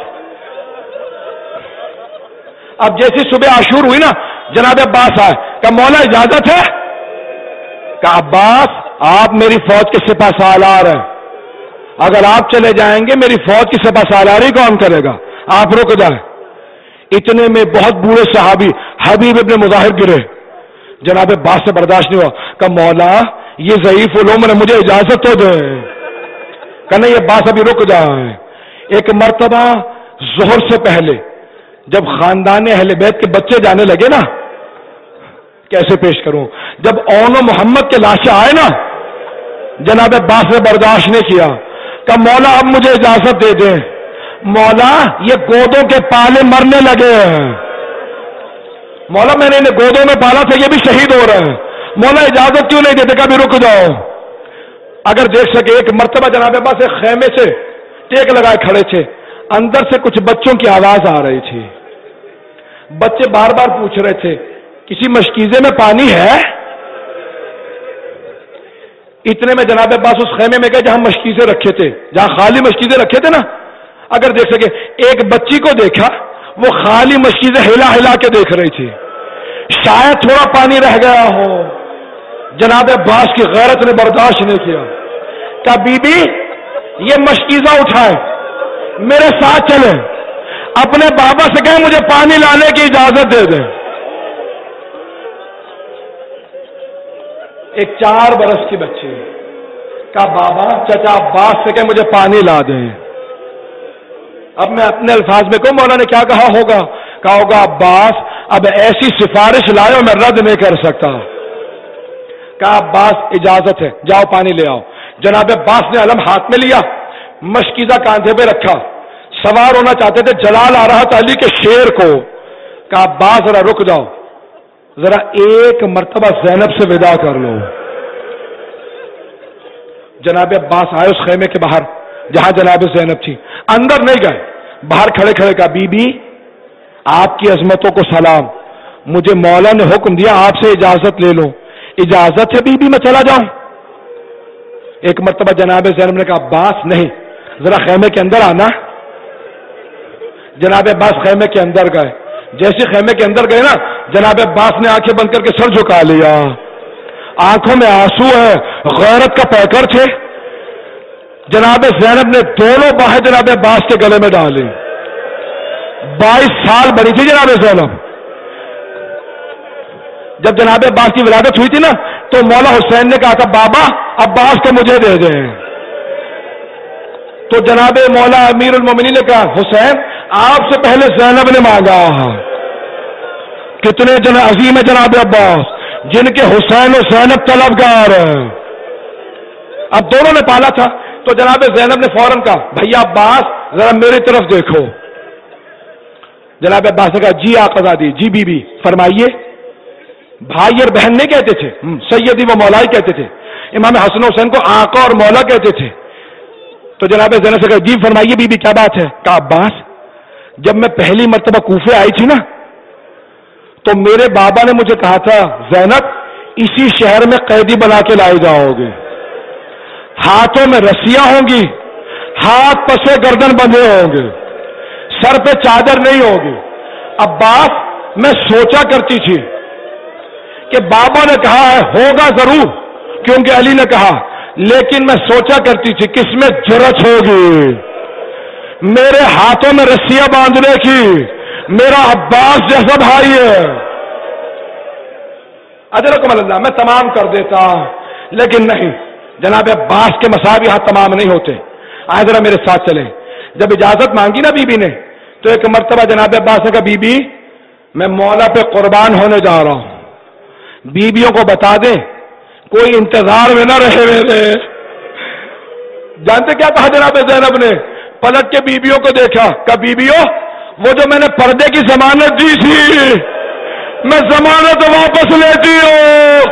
اب جیسی صبح عاشور ہوئی نا، جناب عباس آئے، کہ مولا اجازت ہے؟ کہ عباس آپ میری فوج کے سپہ سالار ہیں، اگر آپ چلے جائیں گے میری فوج کی سپہ سالاری کون کرے گا؟ آپ رک جائیں۔ اتنے میں بہت بوڑھے صحابی حبیب ابن مظاہر گرے، جناب عباس سے برداشت نہیں ہوا، کہ مولا یہ ضعیف علوم نے مجھے اجازت تو دے۔ کہ نہیں عباس ابھی رک جائیں۔ ایک مرتبہ ظہر سے پہلے جب خاندان اہل بیت کے بچے جانے لگے نا، کیسے پیش کروں، جب اون و محمد کے لاشیں آئے نا، جناب عباس نے برداشت نہیں کیا، کہ مولا اب مجھے اجازت دے دیں، مولا یہ گودوں کے پالے مرنے لگے ہیں، مولا میں نے انہیں گودوں میں پالا تھا، یہ بھی شہید ہو رہے ہیں، مولا اجازت کیوں نہیں دیتے؟ کبھی رک جاؤ۔ اگر دیکھ سکے ایک مرتبہ جناب عباس ایک خیمے سے ٹیک لگائے کھڑے تھے، اندر سے کچھ بچوں کی آواز آ رہی تھی، بچے بار بار پوچھ رہے تھے کسی مشکیزے میں پانی ہے؟ اتنے میں جناب عباس اس خیمے میں گئے جہاں مشکیزے رکھے تھے، جہاں خالی مشکیزے رکھے تھے نا، اگر دیکھ سکے ایک بچی کو دیکھا، وہ خالی مشکیزیں ہلا ہلا کے دیکھ رہی تھی، شاید تھوڑا پانی رہ گیا ہو۔ جناب عباس کی غیرت نے برداشت نہیں کیا، کہا بی بی یہ مشکیزہ اٹھائے میرے ساتھ چلیں، اپنے بابا سے کہیں مجھے پانی لانے کی اجازت دے دیں۔ ایک 4 برس کی بچی، کہا بابا چچا عباس سے کہیں مجھے پانی لا دیں۔ اب میں اپنے الفاظ میں کہوں مولا نے کیا کہا ہوگا؟ کہا ہوگا عباس اب ایسی سفارش لائے میں رد نہیں کر سکتا۔ کہا عباس اجازت ہے، جاؤ پانی لے آؤ۔ جناب عباس نے علم ہاتھ میں لیا، مشکیزہ کاندھے پہ رکھا، سوار ہونا چاہتے تھے، جلال آ رہا تھا علی کے شیر کو۔ کہا عباس ذرا رک جاؤ، ذرا ایک مرتبہ زینب سے ودا کر لو۔ جناب عباس آئے اس خیمے کے باہر جہاں جناب زینب تھی، اندر نہیں گئے، باہر کھڑے کھڑے کہا بی بی آپ کی عظمتوں کو سلام، مجھے مولا نے حکم دیا آپ سے اجازت لے لو، اجازت ہے بی بی میں چلا جاؤں؟ ایک مرتبہ جناب زینب نے کہا عباس نہیں، ذرا خیمے کے اندر آنا۔ جناب عباس خیمے کے اندر گئے، جیسے خیمے کے اندر گئے نا، جناب عباس نے آنکھیں بند کر کے سر جھکا لیا، آنکھوں میں آنسو ہے، غیرت کا پیکر تھے۔ جناب زینب نے دونوں باہیں جناب عباس کے گلے میں ڈالی، 22 سال بڑی تھی جناب زینب۔ جب جناب عباس کی ولادت ہوئی تھی نا، تو مولا حسین نے کہا تھا بابا عباس کو مجھے دے دیں، تو جناب مولا امیر المومنین نے کہا حسین آپ سے پہلے زینب نے مانگا۔ کتنے عظیم ہے جناب عباس جن کے حسین و زینب طلبگار ہیں۔ اب دونوں نے پالا تھا، تو جناب زینب نے فوراً کہا بھیا عباس ذرا میری طرف دیکھو۔ جناب عباس نے کہا جی آقازادی، جی بی بی فرمائیے۔ بھائی اور بہن نہیں کہتے تھے، سیدی و مولا ہی کہتے تھے، امام حسن حسین کو آقا اور مولا کہتے تھے۔ تو جناب زینب سے کہا جی فرمائیے بی بی کیا بات ہے؟ کہا عباس جب میں پہلی مرتبہ کوفے آئی تھی نا، تو میرے بابا نے مجھے کہا تھا زینب اسی شہر میں قیدی بنا کے لائے جاؤ گے، ہاتھوں میں رسیاں ہوں گی، ہاتھ پسے گردن بندھے ہوں گے، سر پہ چادر نہیں ہوگی۔ عباس میں سوچا کرتی تھی کہ بابا نے کہا ہے ہوگا ضرور، کیونکہ علی نے کہا، لیکن میں سوچا کرتی تھی کس میں جرأت ہوگی میرے ہاتھوں میں رسیاں باندھنے کی، میرا عباس جیسا بھائی ہے۔ اجرکم اللہ، میں تمام کر دیتا لیکن نہیں، جناب عباس کے مصائب یہاں تمام نہیں ہوتے، آئے ذرا میرے ساتھ چلیں۔ جب اجازت مانگی نا بی بی نے، تو ایک مرتبہ جناب عباس نے کہا بی بی میں مولا پہ قربان ہونے جا رہا ہوں، بیویوں کو بتا دیں کوئی انتظار میں نہ رہے میرے۔ جانتے کیا کہا جناب زینب نے؟ پلٹ کے بیویوں کو دیکھا، کہا بیویوں وہ جو میں نے پردے کی ضمانت دی تھی میں ضمانت واپس لیتی ہوں.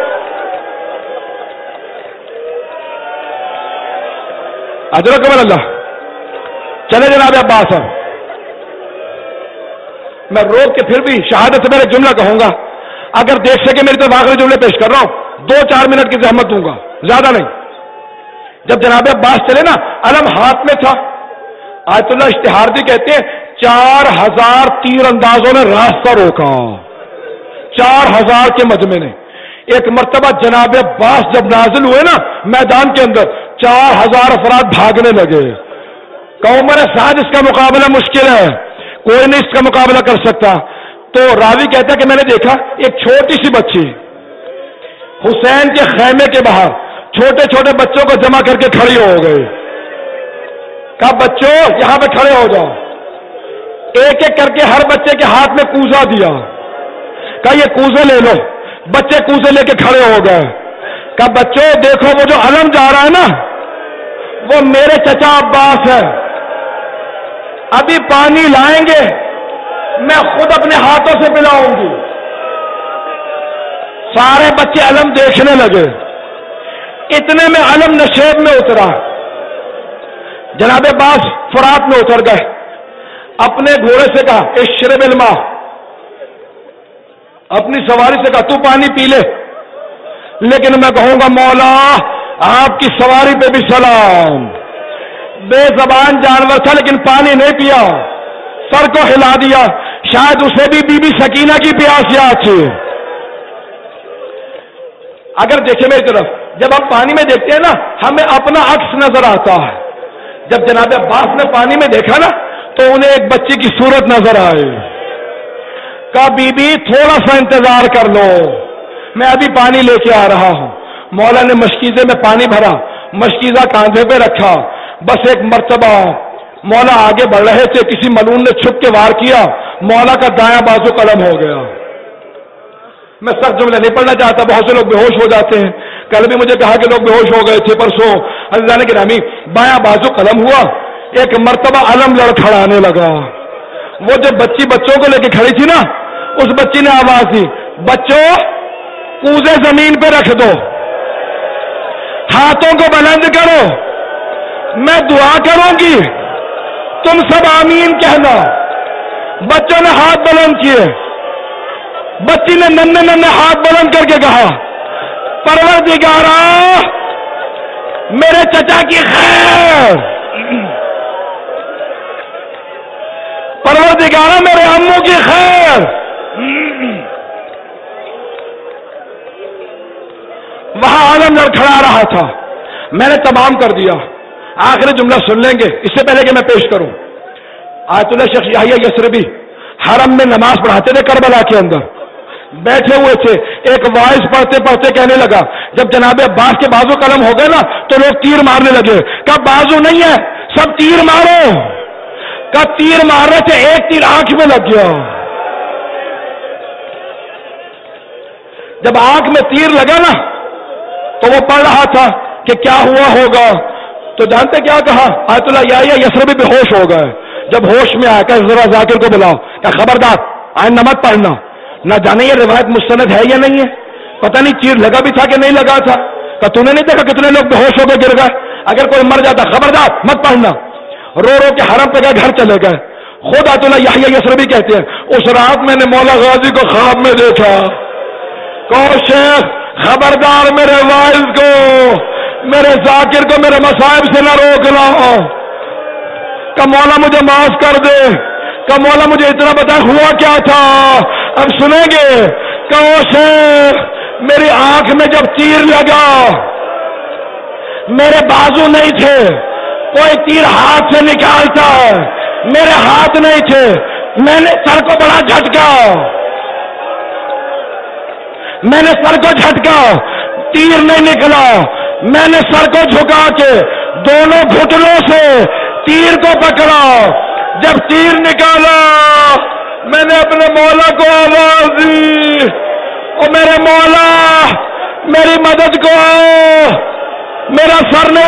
اجرکم اللہ. چلے جناب عباس صاحب، میں روک کے پھر بھی شہادت سے میرے جملہ کہوں گا. اگر دیکھ سکے میری طرف آخری جملے پیش کر رہا ہوں، 2-4 منٹ کی زحمت دوں گا، زیادہ نہیں. جب جناب عباس چلے نا، علم ہاتھ میں تھا. آیت اللہ اشتہاردی کہتے ہیں 4000 تیر اندازوں نے راستہ روکا. 4000 کے مجمع نے. ایک مرتبہ جناب عباس جب نازل ہوئے نا میدان کے اندر، 4000 افراد بھاگنے لگے. عمر سعد اس کا مقابلہ مشکل ہے، کوئی نہیں اس کا مقابلہ کر سکتا. تو راوی کہتا ہے کہ میں نے دیکھا ایک چھوٹی سی بچی حسین کے خیمے کے باہر چھوٹے چھوٹے بچوں کو جمع کر کے کھڑی ہو گئی. کہا بچوں یہاں پہ کھڑے ہو جاؤ. ایک ایک کر کے ہر بچے کے ہاتھ میں کوزہ دیا. کہا یہ کوزے لے لو. بچے کوزے لے کے کھڑے ہو گئے. کہا بچوں دیکھو وہ جو علم جا رہا ہے نا وہ میرے چچا عباس ہے. ابھی پانی لائیں گے میں خود اپنے ہاتھوں سے پلاؤں گی. سارے بچے علم دیکھنے لگے. اتنے میں علم نشیب میں اترا. جناب عباس فرات میں اتر گئے. اپنے گھوڑے سے کہا اشرب الماء، اپنی سواری سے کہا تو پانی پی لے. لیکن میں کہوں گا مولا آپ کی سواری پہ بھی سلام. بے زبان جانور تھا لیکن پانی نہیں پیا، سر کو ہلا دیا. شاید اسے بھی بی بی سکینہ کی پیاس یاد تھی. اگر دیکھیں میری طرف، جب ہم پانی میں دیکھتے ہیں نا ہمیں اپنا عکس نظر آتا ہے. جب جناب عباس نے پانی میں دیکھا نا تو انہیں ایک بچی کی صورت نظر آئی. کہا بی بی تھوڑا سا انتظار کر لو، میں ابھی پانی لے کے آ رہا ہوں. مولا نے مشکیزے میں پانی بھرا، مشکیزہ کاندھے پہ رکھا. بس ایک مرتبہ مولا آگے بڑھ رہے تھے، کسی ملعون نے چھپ کے وار کیا، مولا کا دایاں بازو قلم ہو گیا. میں سخت جملے نہیں پڑھنا چاہتا، بہت سے لوگ بے ہوش ہو جاتے ہیں. کل بھی مجھے کہا کہ لوگ بے ہوش ہو گئے تھے پرسوں. اللہ نے گرامی بایاں بازو قلم ہوا. ایک مرتبہ علم لڑکھڑانے لگا. وہ جو بچی بچوں کو لے کے کھڑی تھی نا اس بچی نے آواز دی بچوں کوزے زمین پہ رکھ دو، ہاتھوں کو بلند کرو، میں دعا کروں گی تم سب آمین کہنا. بچوں نے ہاتھ بلند کیے. بچی نے ننھے ننھے ہاتھ بلند کر کے کہا پروردگارا میرے چچا کی خیر، پروردگارا میرے امو کی خیر. وہاں عالم لڑکھڑا رہا تھا. میں نے تمام کر دیا. آخری جملہ سن لیں گے اس سے پہلے کہ میں پیش کروں. آیت اللہ شیخ یحییٰ یثربی حرم میں نماز پڑھاتے تھے کربلا کے اندر. بیٹھے ہوئے تھے، ایک وائس پڑھتے پڑھتے کہنے لگا جب جناب عباس کے بازو قلم ہو گئے نا تو لوگ تیر مارنے لگے. کہا بازو نہیں ہے سب تیر مارو. کہا تیر مارنے سے ایک تیر آنکھ میں لگ گیا. جب آنکھ میں تیر لگا نا تو وہ پڑھ رہا تھا کہ کیا ہوا ہوگا. تو جانتے کیا کہا؟ آیت اللہ یحییٰ یثربی بے ہوش ہو گئے. جب ہوش میں آیا کہ ذرا ذاکر کو بلاؤ. کہ خبردار آئندہ مت پڑھنا. نہ جانے یہ روایت مستند ہے یا نہیں ہے، پتہ نہیں تیر لگا بھی تھا کہ نہیں لگا تھا. کہ تو نے نہیں دیکھا کتنے لوگ بے ہوش ہو کے گر گئے؟ اگر کوئی مر جاتا خبردار مت پڑھنا. رو رو کے حرم پہ گئے، گھر چلے گئے. خود آیت اللہ یحییٰ یثربی کہتے ہیں اس رات میں نے مولا غازی کو خواب میں دیکھا. کہو شیخ خبردار میرے وائز کو، میرے ذاکر کو میرے مصائب سے نہ روکنا. کہ مولا مجھے معاف کر دے. کہ مولا مجھے اتنا بتا ہوا کیا تھا. اب سنیں گے. کہو شیخ میری آنکھ میں جب تیر لگا میرے بازو نہیں تھے، کوئی تیر ہاتھ سے نکالتا میرے ہاتھ نہیں تھے. میں نے سر کو بڑا جھٹکا، میں نے سر کو جھٹکا، تیر نہیں نکلا. میں نے سر کو جھکا کے دونوں گھٹنوں سے تیر کو پکڑا. جب تیر نکالا میں نے اپنے مولا کو آواز دی اور میرے مولا میری مدد کو آؤ. میرا سر نہیں